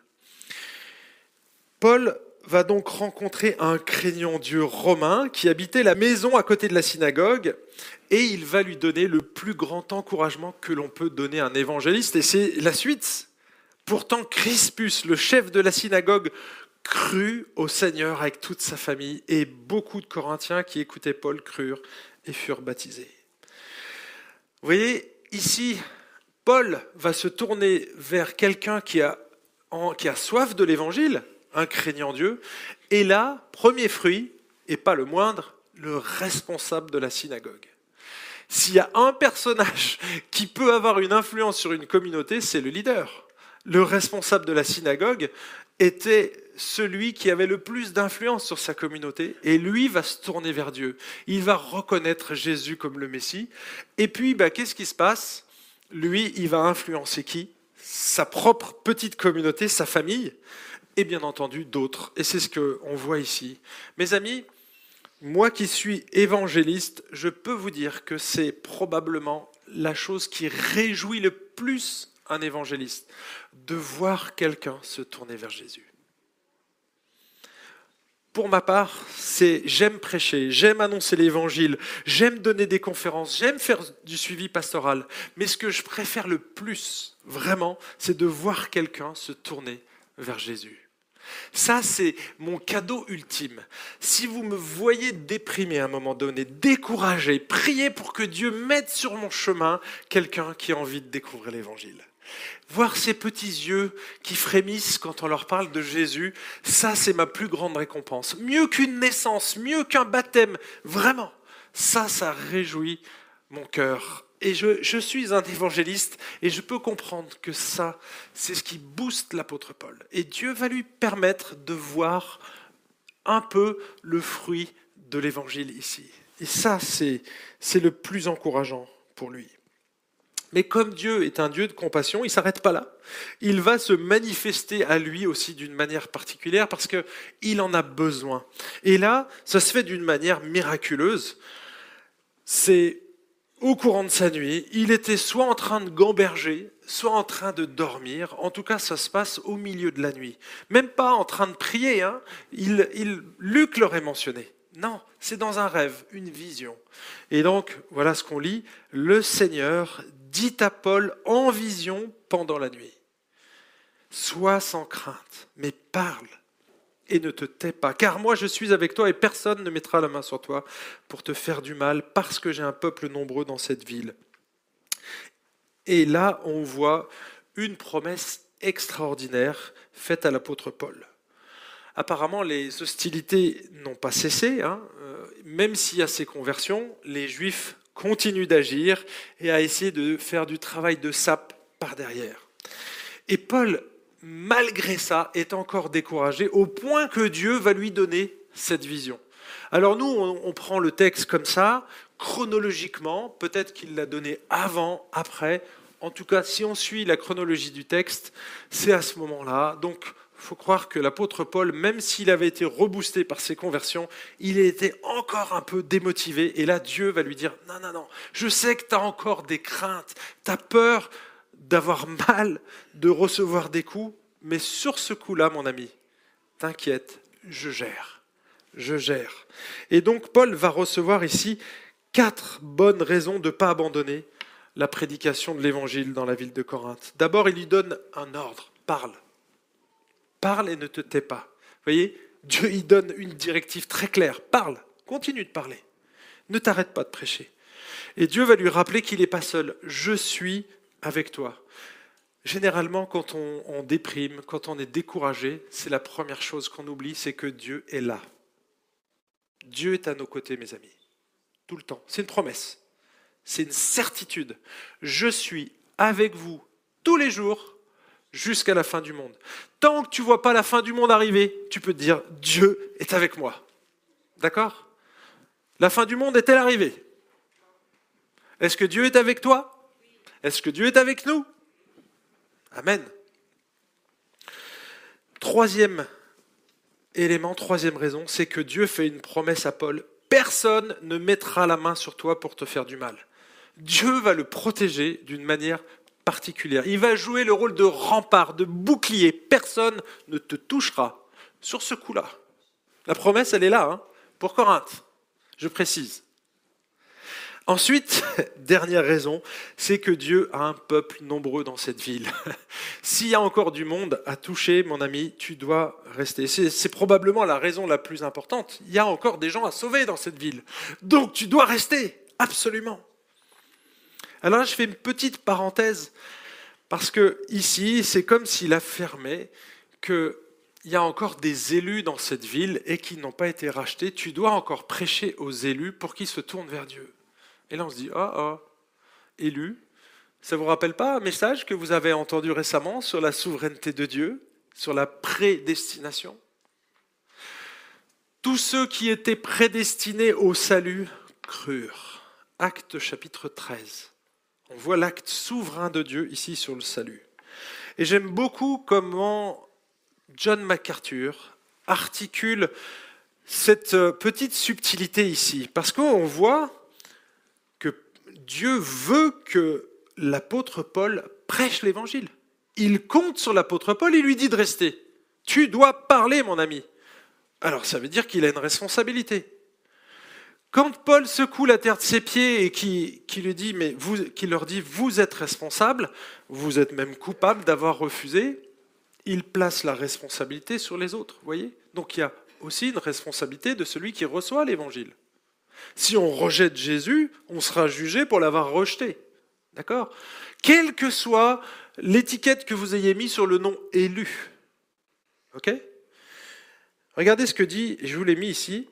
Paul va donc rencontrer un craignant Dieu romain qui habitait la maison à côté de la synagogue et il va lui donner le plus grand encouragement que l'on peut donner à un évangéliste. Et c'est la suite. Pourtant, Crispus, le chef de la synagogue, crut au Seigneur avec toute sa famille et beaucoup de Corinthiens qui écoutaient Paul crurent et furent baptisés. Vous voyez, ici, Paul va se tourner vers quelqu'un qui a soif de l'évangile, un craignant Dieu, et là, premier fruit, et pas le moindre, le responsable de la synagogue. S'il y a un personnage qui peut avoir une influence sur une communauté, c'est le leader. Le responsable de la synagogue était celui qui avait le plus d'influence sur sa communauté, et lui va se tourner vers Dieu. Il va reconnaître Jésus comme le Messie, et puis qu'est-ce qui se passe? Lui, il va influencer qui? Sa propre petite communauté, sa famille, et bien entendu d'autres. Et c'est ce qu'on voit ici. Mes amis, moi qui suis évangéliste, je peux vous dire que c'est probablement la chose qui réjouit le plus un évangéliste, de voir quelqu'un se tourner vers Jésus. Pour ma part, j'aime prêcher, j'aime annoncer l'évangile, j'aime donner des conférences, j'aime faire du suivi pastoral. Mais ce que je préfère le plus, vraiment, c'est de voir quelqu'un se tourner vers Jésus. Ça, c'est mon cadeau ultime. Si vous me voyez déprimé à un moment donné, découragé, priez pour que Dieu mette sur mon chemin quelqu'un qui a envie de découvrir l'évangile. Voir ces petits yeux qui frémissent quand on leur parle de Jésus, ça, c'est ma plus grande récompense. Mieux qu'une naissance, mieux qu'un baptême, vraiment. Ça réjouit mon cœur. Et je suis un évangéliste et je peux comprendre que ça, c'est ce qui booste l'apôtre Paul. Et Dieu va lui permettre de voir un peu le fruit de l'évangile ici. Et ça, c'est le plus encourageant pour lui. Mais comme Dieu est un Dieu de compassion, il ne s'arrête pas là. Il va se manifester à lui aussi d'une manière particulière parce qu'il en a besoin. Et là, ça se fait d'une manière miraculeuse. C'est au courant de sa nuit, il était soit en train de gamberger, soit en train de dormir. En tout cas, ça se passe au milieu de la nuit. Même pas en train de prier. Luc l'aurait mentionné. Non, c'est dans un rêve, une vision. Et donc, voilà ce qu'on lit. Le Seigneur dit à Paul en vision pendant la nuit. Sois sans crainte, mais parle et ne te tais pas, car moi je suis avec toi et personne ne mettra la main sur toi pour te faire du mal, parce que j'ai un peuple nombreux dans cette ville. Et là, on voit une promesse extraordinaire faite à l'apôtre Paul. Apparemment, les hostilités n'ont pas cessé, même s'il y a ces conversions, les Juifs continuent d'agir et à essayer de faire du travail de sape par derrière. Et Paul, malgré ça, est encore découragé au point que Dieu va lui donner cette vision. Alors nous, on prend le texte comme ça, chronologiquement, peut-être qu'il l'a donné avant, après. En tout cas, si on suit la chronologie du texte, c'est à ce moment-là. Donc, il faut croire que l'apôtre Paul, même s'il avait été reboosté par ses conversions, il était encore un peu démotivé. Et là, Dieu va lui dire, non, je sais que tu as encore des craintes, tu as peur d'avoir mal, de recevoir des coups, mais sur ce coup-là, mon ami, t'inquiète, je gère. Et donc, Paul va recevoir ici 4 bonnes raisons de ne pas abandonner la prédication de l'évangile dans la ville de Corinthe. D'abord, il lui donne un ordre, parle. Parle et ne te tais pas. Vous voyez, Dieu il donne une directive très claire. Parle, continue de parler. Ne t'arrête pas de prêcher. Et Dieu va lui rappeler qu'il n'est pas seul. Je suis avec toi. Généralement, quand on déprime, quand on est découragé, c'est la première chose qu'on oublie, c'est que Dieu est là. Dieu est à nos côtés, mes amis. Tout le temps. C'est une promesse. C'est une certitude. Je suis avec vous tous les jours jusqu'à la fin du monde. Tant que tu ne vois pas la fin du monde arriver, tu peux te dire « Dieu est avec moi ». D'accord ? La fin du monde est-elle arrivée ? Est-ce que Dieu est avec toi ? Est-ce que Dieu est avec nous ? Amen. Troisième élément, troisième raison, c'est que Dieu fait une promesse à Paul. Personne ne mettra la main sur toi pour te faire du mal. Dieu va le protéger d'une manière particulière. Il va jouer le rôle de rempart, de bouclier. Personne ne te touchera sur ce coup-là. La promesse, elle est là, pour Corinthe. Je précise. Ensuite, dernière raison, c'est que Dieu a un peuple nombreux dans cette ville. S'il y a encore du monde à toucher, mon ami, tu dois rester. C'est probablement la raison la plus importante. Il y a encore des gens à sauver dans cette ville. Donc tu dois rester, absolument. Alors là, je fais une petite parenthèse, parce que ici, c'est comme s'il affirmait qu'il y a encore des élus dans cette ville et qui n'ont pas été rachetés. Tu dois encore prêcher aux élus pour qu'ils se tournent vers Dieu. Et là, on se dit, élu, ça ne vous rappelle pas un message que vous avez entendu récemment sur la souveraineté de Dieu, sur la prédestination ? Tous ceux qui étaient prédestinés au salut crurent. Acte chapitre 13. On voit l'acte souverain de Dieu ici sur le salut. Et j'aime beaucoup comment John MacArthur articule cette petite subtilité ici, parce qu'on voit que Dieu veut que l'apôtre Paul prêche l'évangile. Il compte sur l'apôtre Paul, il lui dit de rester. Tu dois parler, mon ami. Alors ça veut dire qu'il a une responsabilité. Quand Paul secoue la terre de ses pieds et qui leur dit « vous êtes responsables, vous êtes même coupables d'avoir refusé », il place la responsabilité sur les autres, voyez ? Donc il y a aussi une responsabilité de celui qui reçoit l'évangile. Si on rejette Jésus, on sera jugé pour l'avoir rejeté. D'accord ? Quelle que soit l'étiquette que vous ayez mis sur le nom élu. Ok ? Regardez ce que dit, je vous l'ai mis ici,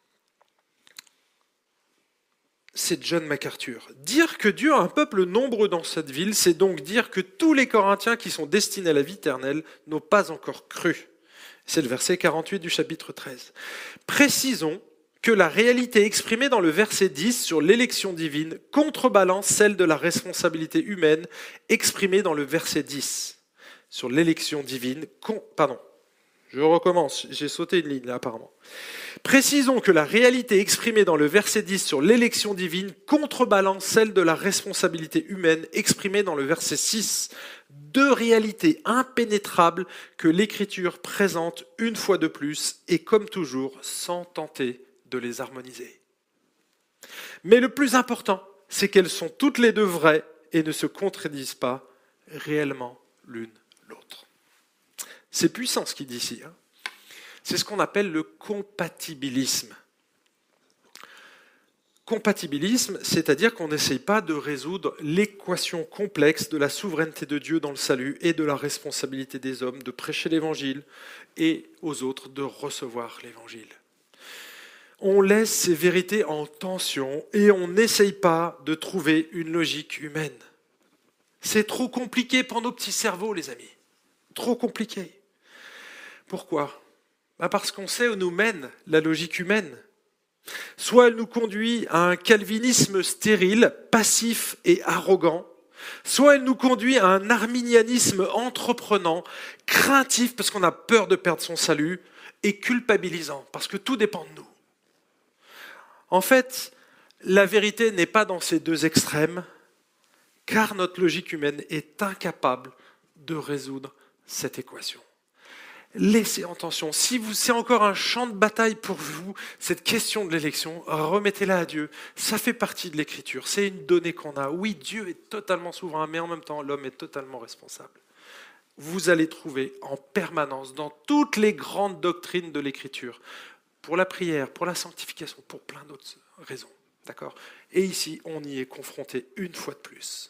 c'est John MacArthur. Dire que Dieu a un peuple nombreux dans cette ville, c'est donc dire que tous les Corinthiens qui sont destinés à la vie éternelle n'ont pas encore cru. C'est le verset 48 du chapitre 13. Précisons que la réalité exprimée dans le verset 10 sur l'élection divine contrebalance celle de la responsabilité humaine exprimée dans le verset 10 sur l'élection divine. Je recommence, j'ai sauté une ligne là apparemment. Précisons que la réalité exprimée dans le verset 10 sur l'élection divine contrebalance celle de la responsabilité humaine exprimée dans le verset 6. Deux réalités impénétrables que l'Écriture présente une fois de plus et comme toujours sans tenter de les harmoniser. Mais le plus important, c'est qu'elles sont toutes les deux vraies et ne se contredisent pas réellement l'une l'autre. C'est puissant ce qu'il dit ici. C'est ce qu'on appelle le compatibilisme. Compatibilisme, c'est-à-dire qu'on n'essaye pas de résoudre l'équation complexe de la souveraineté de Dieu dans le salut et de la responsabilité des hommes de prêcher l'évangile et aux autres de recevoir l'évangile. On laisse ces vérités en tension et on n'essaye pas de trouver une logique humaine. C'est trop compliqué pour nos petits cerveaux, les amis. Trop compliqué. Pourquoi ? Parce qu'on sait où nous mène la logique humaine. Soit elle nous conduit à un calvinisme stérile, passif et arrogant, soit elle nous conduit à un arminianisme entreprenant, craintif parce qu'on a peur de perdre son salut, et culpabilisant parce que tout dépend de nous. En fait, la vérité n'est pas dans ces deux extrêmes, car notre logique humaine est incapable de résoudre cette équation. Laissez en tension. Si c'est encore un champ de bataille pour vous, cette question de l'élection, remettez-la à Dieu. Ça fait partie de l'Écriture. C'est une donnée qu'on a. Oui, Dieu est totalement souverain, mais en même temps, l'homme est totalement responsable. Vous allez trouver en permanence, dans toutes les grandes doctrines de l'Écriture, pour la prière, pour la sanctification, pour plein d'autres raisons. D'accord ? Et ici, on y est confronté une fois de plus.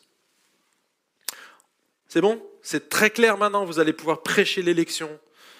C'est bon ? C'est très clair maintenant, vous allez pouvoir prêcher l'élection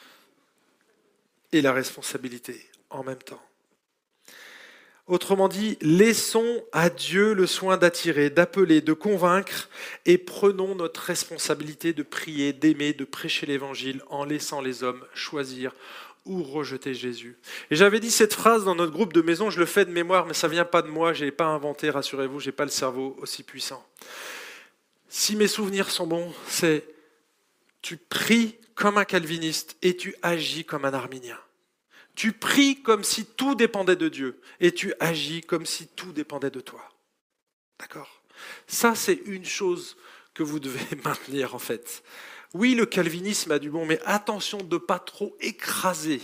et la responsabilité en même temps. Autrement dit, laissons à Dieu le soin d'attirer, d'appeler, de convaincre et prenons notre responsabilité de prier, d'aimer, de prêcher l'évangile en laissant les hommes choisir ou rejeter Jésus. Et j'avais dit cette phrase dans notre groupe de maison, je le fais de mémoire, mais ça ne vient pas de moi, je n'ai pas inventé, rassurez-vous, je n'ai pas le cerveau aussi puissant. Si mes souvenirs sont bons, c'est tu pries comme un calviniste et tu agis comme un arminien. Tu pries comme si tout dépendait de Dieu et tu agis comme si tout dépendait de toi. D'accord ? Ça, c'est une chose que vous devez maintenir en fait. Oui, le calvinisme a du bon, mais attention de ne pas trop écraser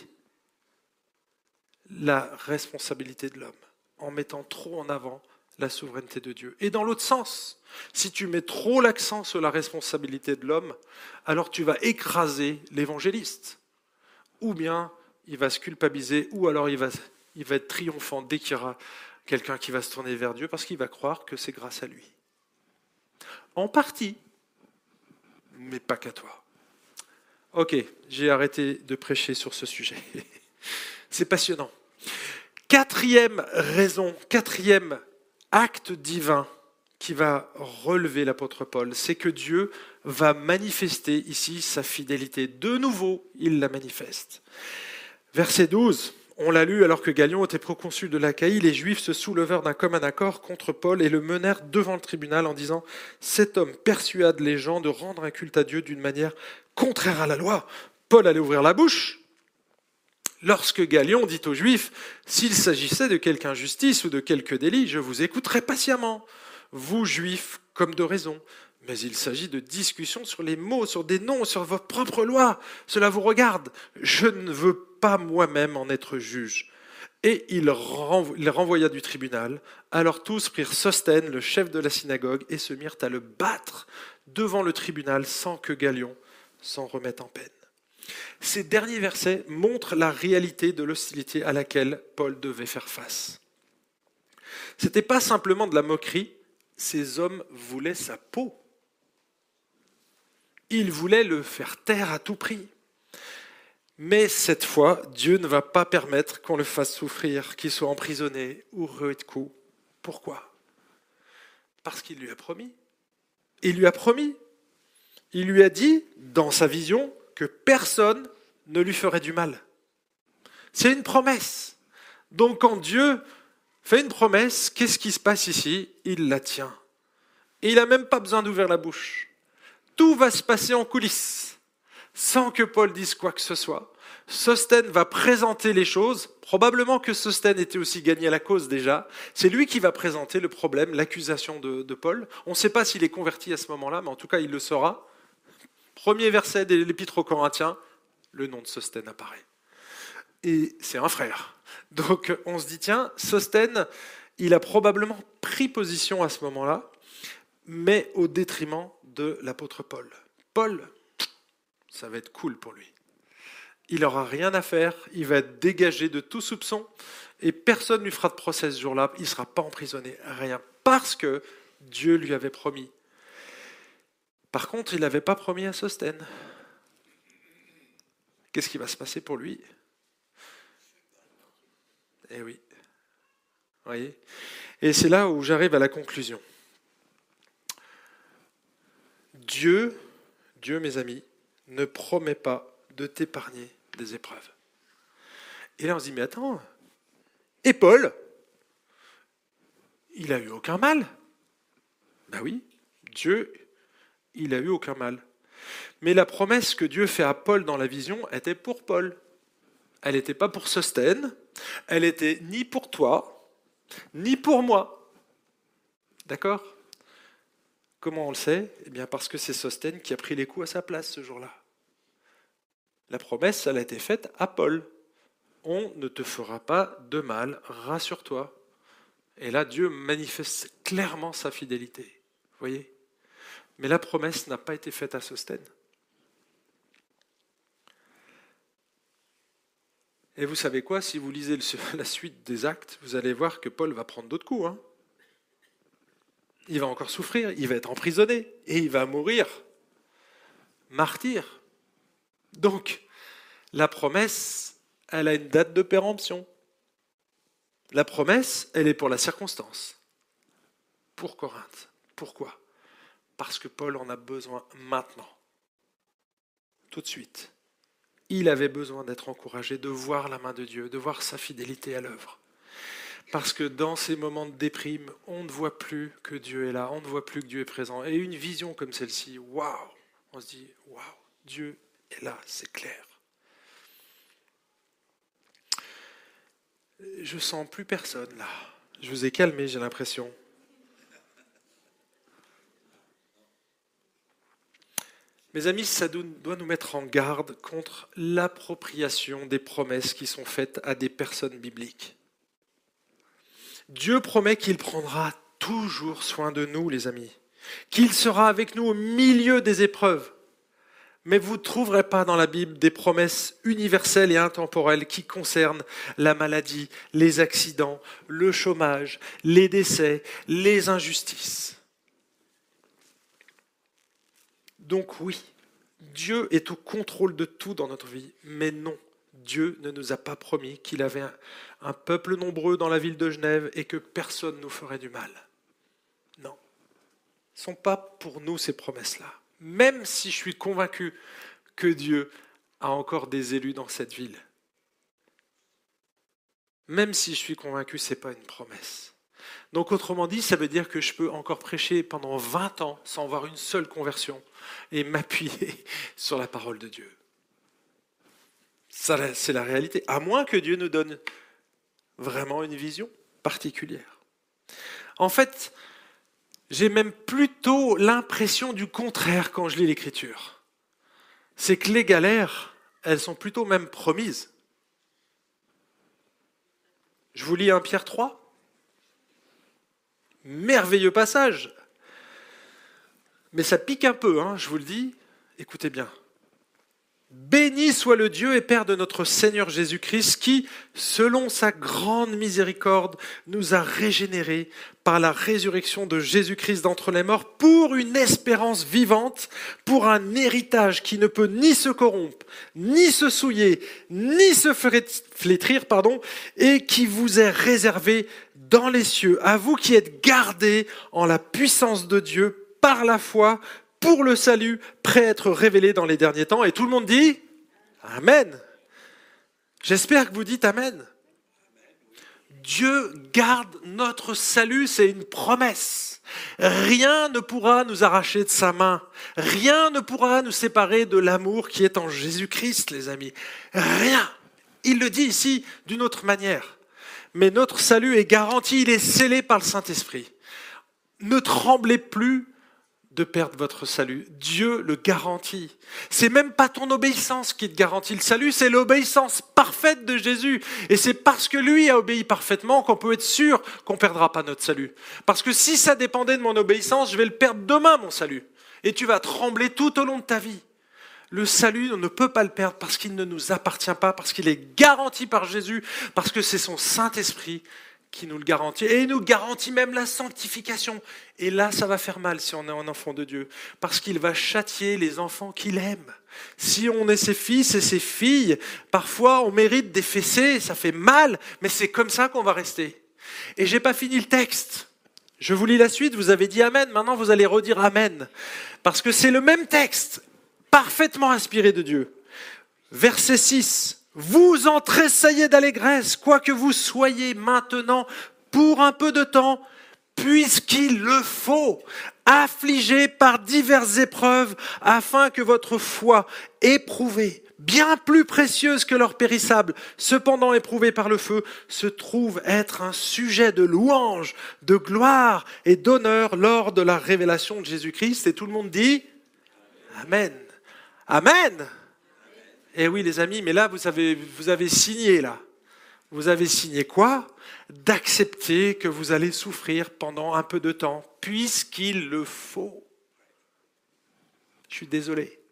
la responsabilité de l'homme en mettant trop en avant la souveraineté de Dieu. Et dans l'autre sens, si tu mets trop l'accent sur la responsabilité de l'homme, alors tu vas écraser l'évangéliste. Ou bien il va se culpabiliser, ou alors il va être triomphant dès qu'il y aura quelqu'un qui va se tourner vers Dieu, parce qu'il va croire que c'est grâce à lui. En partie, mais pas qu'à toi. Ok, j'ai arrêté de prêcher sur ce sujet. C'est passionnant. Quatrième raison, quatrième acte divin qui va relever l'apôtre Paul, c'est que Dieu va manifester ici sa fidélité. De nouveau, il la manifeste. Verset 12, on l'a lu, alors que Galion était proconsul de l'Achaïe, les Juifs se soulevèrent d'un commun accord contre Paul et le menèrent devant le tribunal en disant « Cet homme persuade les gens de rendre un culte à Dieu d'une manière contraire à la loi. » Paul allait ouvrir la bouche. Lorsque Galion dit aux Juifs « S'il s'agissait de quelque injustice ou de quelque délit, je vous écouterai patiemment. Vous, Juifs, comme de raison. Mais il s'agit de discussions sur les mots, sur des noms, sur votre propre loi. Cela vous regarde. Je ne veux pas moi-même en être juge. » Et il les renvoya du tribunal. Alors tous prirent Sosthène, le chef de la synagogue, et se mirent à le battre devant le tribunal sans que Galion s'en remette en peine. Ces derniers versets montrent la réalité de l'hostilité à laquelle Paul devait faire face. Ce n'était pas simplement de la moquerie, ces hommes voulaient sa peau. Ils voulaient le faire taire à tout prix. Mais cette fois, Dieu ne va pas permettre qu'on le fasse souffrir, qu'il soit emprisonné ou roué de coups. Pourquoi ? Parce qu'il lui a promis. Il lui a promis. Il lui a dit, dans sa vision, que personne ne lui ferait du mal. C'est une promesse. Donc quand Dieu fait une promesse, qu'est-ce qui se passe ici ? Il la tient. Et il n'a même pas besoin d'ouvrir la bouche. Tout va se passer en coulisses, sans que Paul dise quoi que ce soit. Sosthène va présenter les choses. Probablement que Sosthène était aussi gagné à la cause déjà. C'est lui qui va présenter le problème, l'accusation de Paul. On ne sait pas s'il est converti à ce moment-là, mais en tout cas, il le saura. Premier verset de l'Épître aux Corinthiens, le nom de Sosthène apparaît. et c'est un frère. Donc on se dit, tiens, Sosthène, il a probablement pris position à ce moment-là, mais au détriment de l'apôtre Paul. Paul, ça va être cool pour lui. Il n'aura rien à faire, il va être dégagé de tout soupçon, et personne ne lui fera de procès ce jour-là, il ne sera pas emprisonné, rien, parce que Dieu lui avait promis. Par contre, il n'avait pas promis à Sosthène. Qu'est-ce qui va se passer pour lui ? Eh oui. Voyez ? Et c'est là où j'arrive à la conclusion. Dieu, mes amis, ne promet pas de t'épargner des épreuves. Et là, on se dit, mais attends, et Paul, il a eu aucun mal. Ben oui, Dieu, il a eu aucun mal. Mais la promesse que Dieu fait à Paul dans la vision était pour Paul. Elle n'était pas pour Sosthène, elle n'était ni pour toi, ni pour moi. D'accord ? Comment on le sait ? Eh bien parce que c'est Sosthène qui a pris les coups à sa place ce jour-là. La promesse, elle a été faite à Paul. On ne te fera pas de mal, rassure-toi. Et là, Dieu manifeste clairement sa fidélité. Vous voyez ? Mais la promesse n'a pas été faite à Sosthène. Et vous savez quoi ? Si vous lisez la suite des actes, vous allez voir que Paul va prendre d'autres coups. Il va encore souffrir, il va être emprisonné et il va mourir martyr. Donc, la promesse, elle a une date de péremption. La promesse, elle est pour la circonstance. Pour Corinthe. Pourquoi ? Parce que Paul en a besoin maintenant. Tout de suite. Il avait besoin d'être encouragé, de voir la main de Dieu, de voir sa fidélité à l'œuvre. Parce que dans ces moments de déprime, on ne voit plus que Dieu est là, on ne voit plus que Dieu est présent. Et une vision comme celle-ci, waouh, on se dit, waouh, Dieu est là, c'est clair. Je sens plus personne là. Je vous ai calmé, j'ai l'impression. Mes amis, ça doit nous mettre en garde contre l'appropriation des promesses qui sont faites à des personnes bibliques. Dieu promet qu'il prendra toujours soin de nous, les amis, qu'il sera avec nous au milieu des épreuves. Mais vous ne trouverez pas dans la Bible des promesses universelles et intemporelles qui concernent la maladie, les accidents, le chômage, les décès, les injustices. Donc oui, Dieu est au contrôle de tout dans notre vie, mais non, Dieu ne nous a pas promis qu'il avait un peuple nombreux dans la ville de Genève et que personne ne nous ferait du mal. Non, ce ne sont pas pour nous ces promesses-là. Même si je suis convaincu que Dieu a encore des élus dans cette ville. Même si je suis convaincu, ce n'est pas une promesse. Donc autrement dit, ça veut dire que je peux encore prêcher pendant 20 ans sans voir une seule conversion et m'appuyer sur la parole de Dieu. Ça, c'est la réalité. À moins que Dieu nous donne vraiment une vision particulière. En fait, j'ai même plutôt l'impression du contraire quand je lis l'Écriture. C'est que les galères, elles sont plutôt même promises. Je vous lis 1 Pierre 3. Merveilleux passage. Mais ça pique un peu, je vous le dis. Écoutez bien. Béni soit le Dieu et Père de notre Seigneur Jésus-Christ qui, selon sa grande miséricorde, nous a régénérés par la résurrection de Jésus-Christ d'entre les morts pour une espérance vivante, pour un héritage qui ne peut ni se corrompre, ni se souiller, ni se flétrir, et qui vous est réservé dans les cieux, à vous qui êtes gardés en la puissance de Dieu par la foi, pour le salut, prêt à être révélé dans les derniers temps. Et tout le monde dit Amen. J'espère que vous dites Amen. Dieu garde notre salut, c'est une promesse. Rien ne pourra nous arracher de sa main. Rien ne pourra nous séparer de l'amour qui est en Jésus-Christ, les amis. Rien. Il le dit ici d'une autre manière. Mais notre salut est garanti, il est scellé par le Saint-Esprit. Ne tremblez plus de perdre votre salut. Dieu le garantit. C'est même pas ton obéissance qui te garantit le salut, c'est l'obéissance parfaite de Jésus. Et c'est parce que lui a obéi parfaitement qu'on peut être sûr qu'on ne perdra pas notre salut. Parce que si ça dépendait de mon obéissance, je vais le perdre demain, mon salut. Et tu vas trembler tout au long de ta vie. Le salut, on ne peut pas le perdre parce qu'il ne nous appartient pas, parce qu'il est garanti par Jésus, parce que c'est son Saint-Esprit qui nous le garantit. Et il nous garantit même la sanctification. Et là, ça va faire mal si on est un enfant de Dieu, parce qu'il va châtier les enfants qu'il aime. Si on est ses fils et ses filles, parfois on mérite des fessées, ça fait mal, mais c'est comme ça qu'on va rester. Et j'ai pas fini le texte. Je vous lis la suite, vous avez dit Amen, maintenant vous allez redire Amen. Parce que c'est le même texte, parfaitement inspiré de Dieu. Verset 6. Vous en tressaillez d'allégresse, quoi que vous soyez maintenant, pour un peu de temps, puisqu'il le faut, affligés par diverses épreuves, afin que votre foi, éprouvée, bien plus précieuse que l'or périssable, cependant éprouvée par le feu, se trouve être un sujet de louange, de gloire et d'honneur lors de la révélation de Jésus-Christ. Et tout le monde dit Amen. Amen. Eh oui les amis, mais là vous avez signé là. Vous avez signé quoi? D'accepter que vous allez souffrir pendant un peu de temps, puisqu'il le faut. Je suis désolé.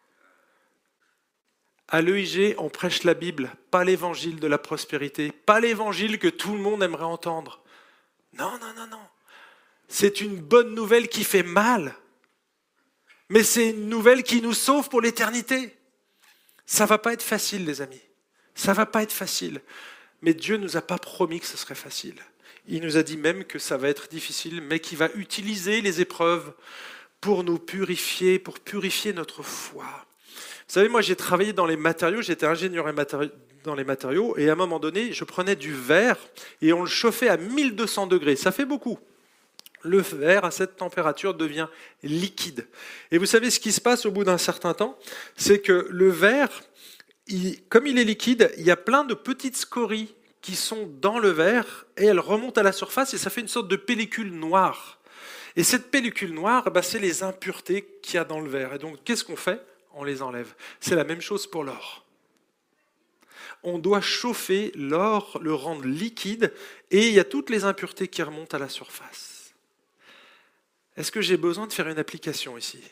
À l'EIG, on prêche la Bible, pas l'évangile de la prospérité, pas l'évangile que tout le monde aimerait entendre. Non. C'est une bonne nouvelle qui fait mal, mais c'est une nouvelle qui nous sauve pour l'éternité. Ça ne va pas être facile, les amis. Ça ne va pas être facile. Mais Dieu ne nous a pas promis que ce serait facile. Il nous a dit même que ça va être difficile, mais qu'il va utiliser les épreuves pour nous purifier, pour purifier notre foi. Vous savez, moi j'ai travaillé dans les matériaux, j'étais ingénieur dans les matériaux, et à un moment donné, je prenais du verre et on le chauffait à 1200 degrés. Ça fait beaucoup. Le verre, à cette température, devient liquide. Et vous savez ce qui se passe au bout d'un certain temps? C'est que le verre, comme il est liquide, il y a plein de petites scories qui sont dans le verre et elles remontent à la surface et ça fait une sorte de pellicule noire. Et cette pellicule noire, c'est les impuretés qu'il y a dans le verre. Et donc, qu'est-ce qu'on fait? On les enlève. C'est la même chose pour l'or. On doit chauffer l'or, le rendre liquide et il y a toutes les impuretés qui remontent à la surface. Est-ce que j'ai besoin de faire une application ici?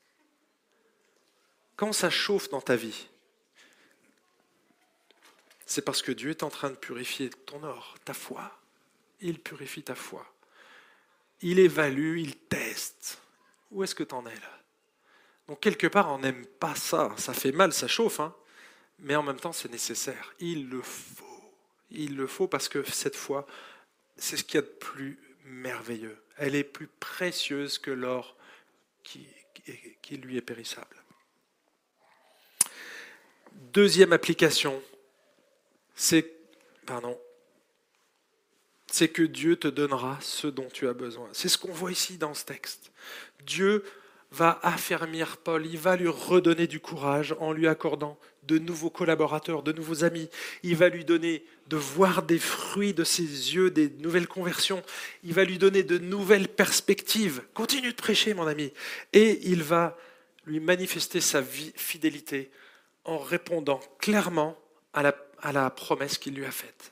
Quand ça chauffe dans ta vie, c'est parce que Dieu est en train de purifier ton or, ta foi. Il purifie ta foi. Il évalue, il teste. Où est-ce que tu en es là? Donc quelque part, on n'aime pas ça. Ça fait mal, ça chauffe, mais en même temps, c'est nécessaire. Il le faut. Il le faut parce que cette foi, c'est ce qu'il y a de plus merveilleux. Elle est plus précieuse que l'or qui lui est périssable. Deuxième application, c'est que Dieu te donnera ce dont tu as besoin. C'est ce qu'on voit ici dans ce texte. Dieu va affermir Paul, il va lui redonner du courage en lui accordant de nouveaux collaborateurs, de nouveaux amis. Il va lui donner de voir des fruits de ses yeux, des nouvelles conversions. Il va lui donner de nouvelles perspectives. Continue de prêcher, mon ami. Et il va lui manifester sa fidélité en répondant clairement à la promesse qu'il lui a faite.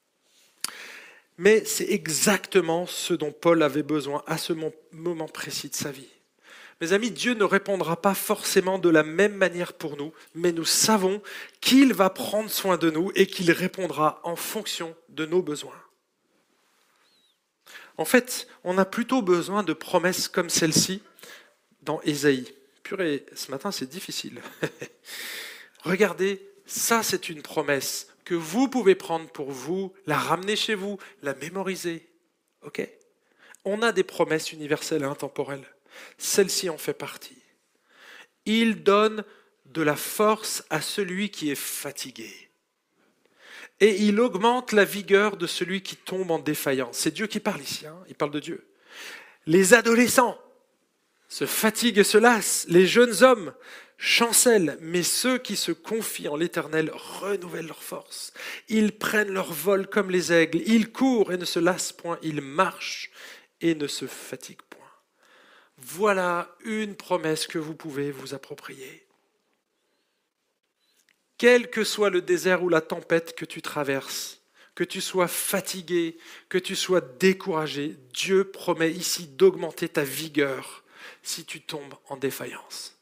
Mais c'est exactement ce dont Paul avait besoin à ce moment précis de sa vie. Mes amis, Dieu ne répondra pas forcément de la même manière pour nous, mais nous savons qu'il va prendre soin de nous et qu'il répondra en fonction de nos besoins. En fait, on a plutôt besoin de promesses comme celle-ci dans Ésaïe. Purée, ce matin c'est difficile. Regardez, ça c'est une promesse que vous pouvez prendre pour vous, la ramener chez vous, la mémoriser. Ok ? On a des promesses universelles et intemporelles. Celle-ci en fait partie. Il donne de la force à celui qui est fatigué. Et il augmente la vigueur de celui qui tombe en défaillance. C'est Dieu qui parle ici, il parle de Dieu. Les adolescents se fatiguent et se lassent. Les jeunes hommes chancellent, mais ceux qui se confient en l'Éternel renouvellent leur force. Ils prennent leur vol comme les aigles. Ils courent et ne se lassent point. Ils marchent et ne se fatiguent point. Voilà une promesse que vous pouvez vous approprier. Quel que soit le désert ou la tempête que tu traverses, que tu sois fatigué, que tu sois découragé, Dieu promet ici d'augmenter ta vigueur si tu tombes en défaillance.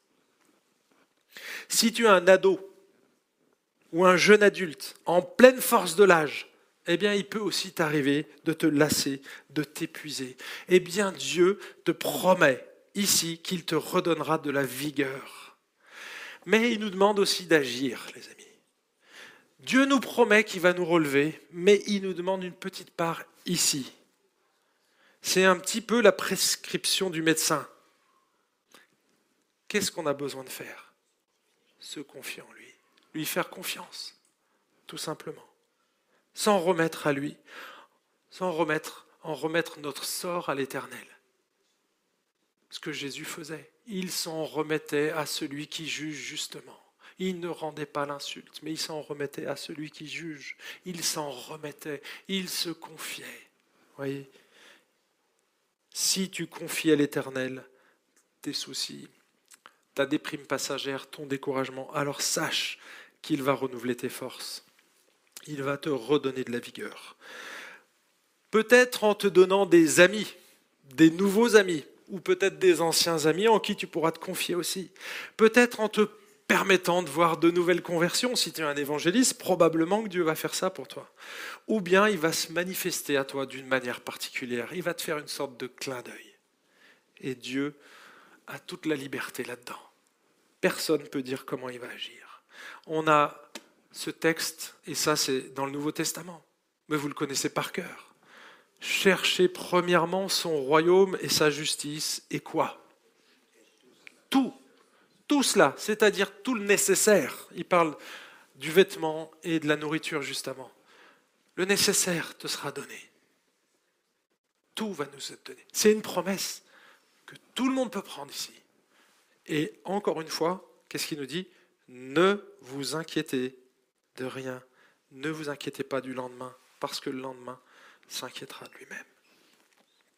Si tu es un ado ou un jeune adulte en pleine force de l'âge, eh bien, il peut aussi t'arriver de te lasser, de t'épuiser. Eh bien, Dieu te promet ici qu'il te redonnera de la vigueur. Mais il nous demande aussi d'agir, les amis. Dieu nous promet qu'il va nous relever, mais il nous demande une petite part ici. C'est un petit peu la prescription du médecin. Qu'est-ce qu'on a besoin de faire? Se confier en lui. Lui faire confiance, tout simplement. S'en remettre à lui, en remettre notre sort à l'Éternel. Ce que Jésus faisait, il s'en remettait à celui qui juge justement. Il ne rendait pas l'insulte, mais il s'en remettait à celui qui juge. Il s'en remettait, il se confiait. Voyez, si tu confies à l'Éternel tes soucis, ta déprime passagère, ton découragement, alors sache qu'il va renouveler tes forces. Il va te redonner de la vigueur. Peut-être en te donnant des amis, des nouveaux amis, ou peut-être des anciens amis en qui tu pourras te confier aussi. Peut-être en te permettant de voir de nouvelles conversions. Si tu es un évangéliste, probablement que Dieu va faire ça pour toi. Ou bien il va se manifester à toi d'une manière particulière. Il va te faire une sorte de clin d'œil. Et Dieu a toute la liberté là-dedans. Personne ne peut dire comment il va agir. On a ce texte, et ça c'est dans le Nouveau Testament, mais vous le connaissez par cœur. Cherchez premièrement son royaume et sa justice, et quoi? Tout cela, c'est-à-dire tout le nécessaire. Il parle du vêtement et de la nourriture justement. Le nécessaire te sera donné. Tout va nous être donné. C'est une promesse que tout le monde peut prendre ici. Et encore une fois, qu'est-ce qu'il nous dit? Ne vous inquiétez de rien. Ne vous inquiétez pas du lendemain, parce que le lendemain s'inquiétera de lui-même.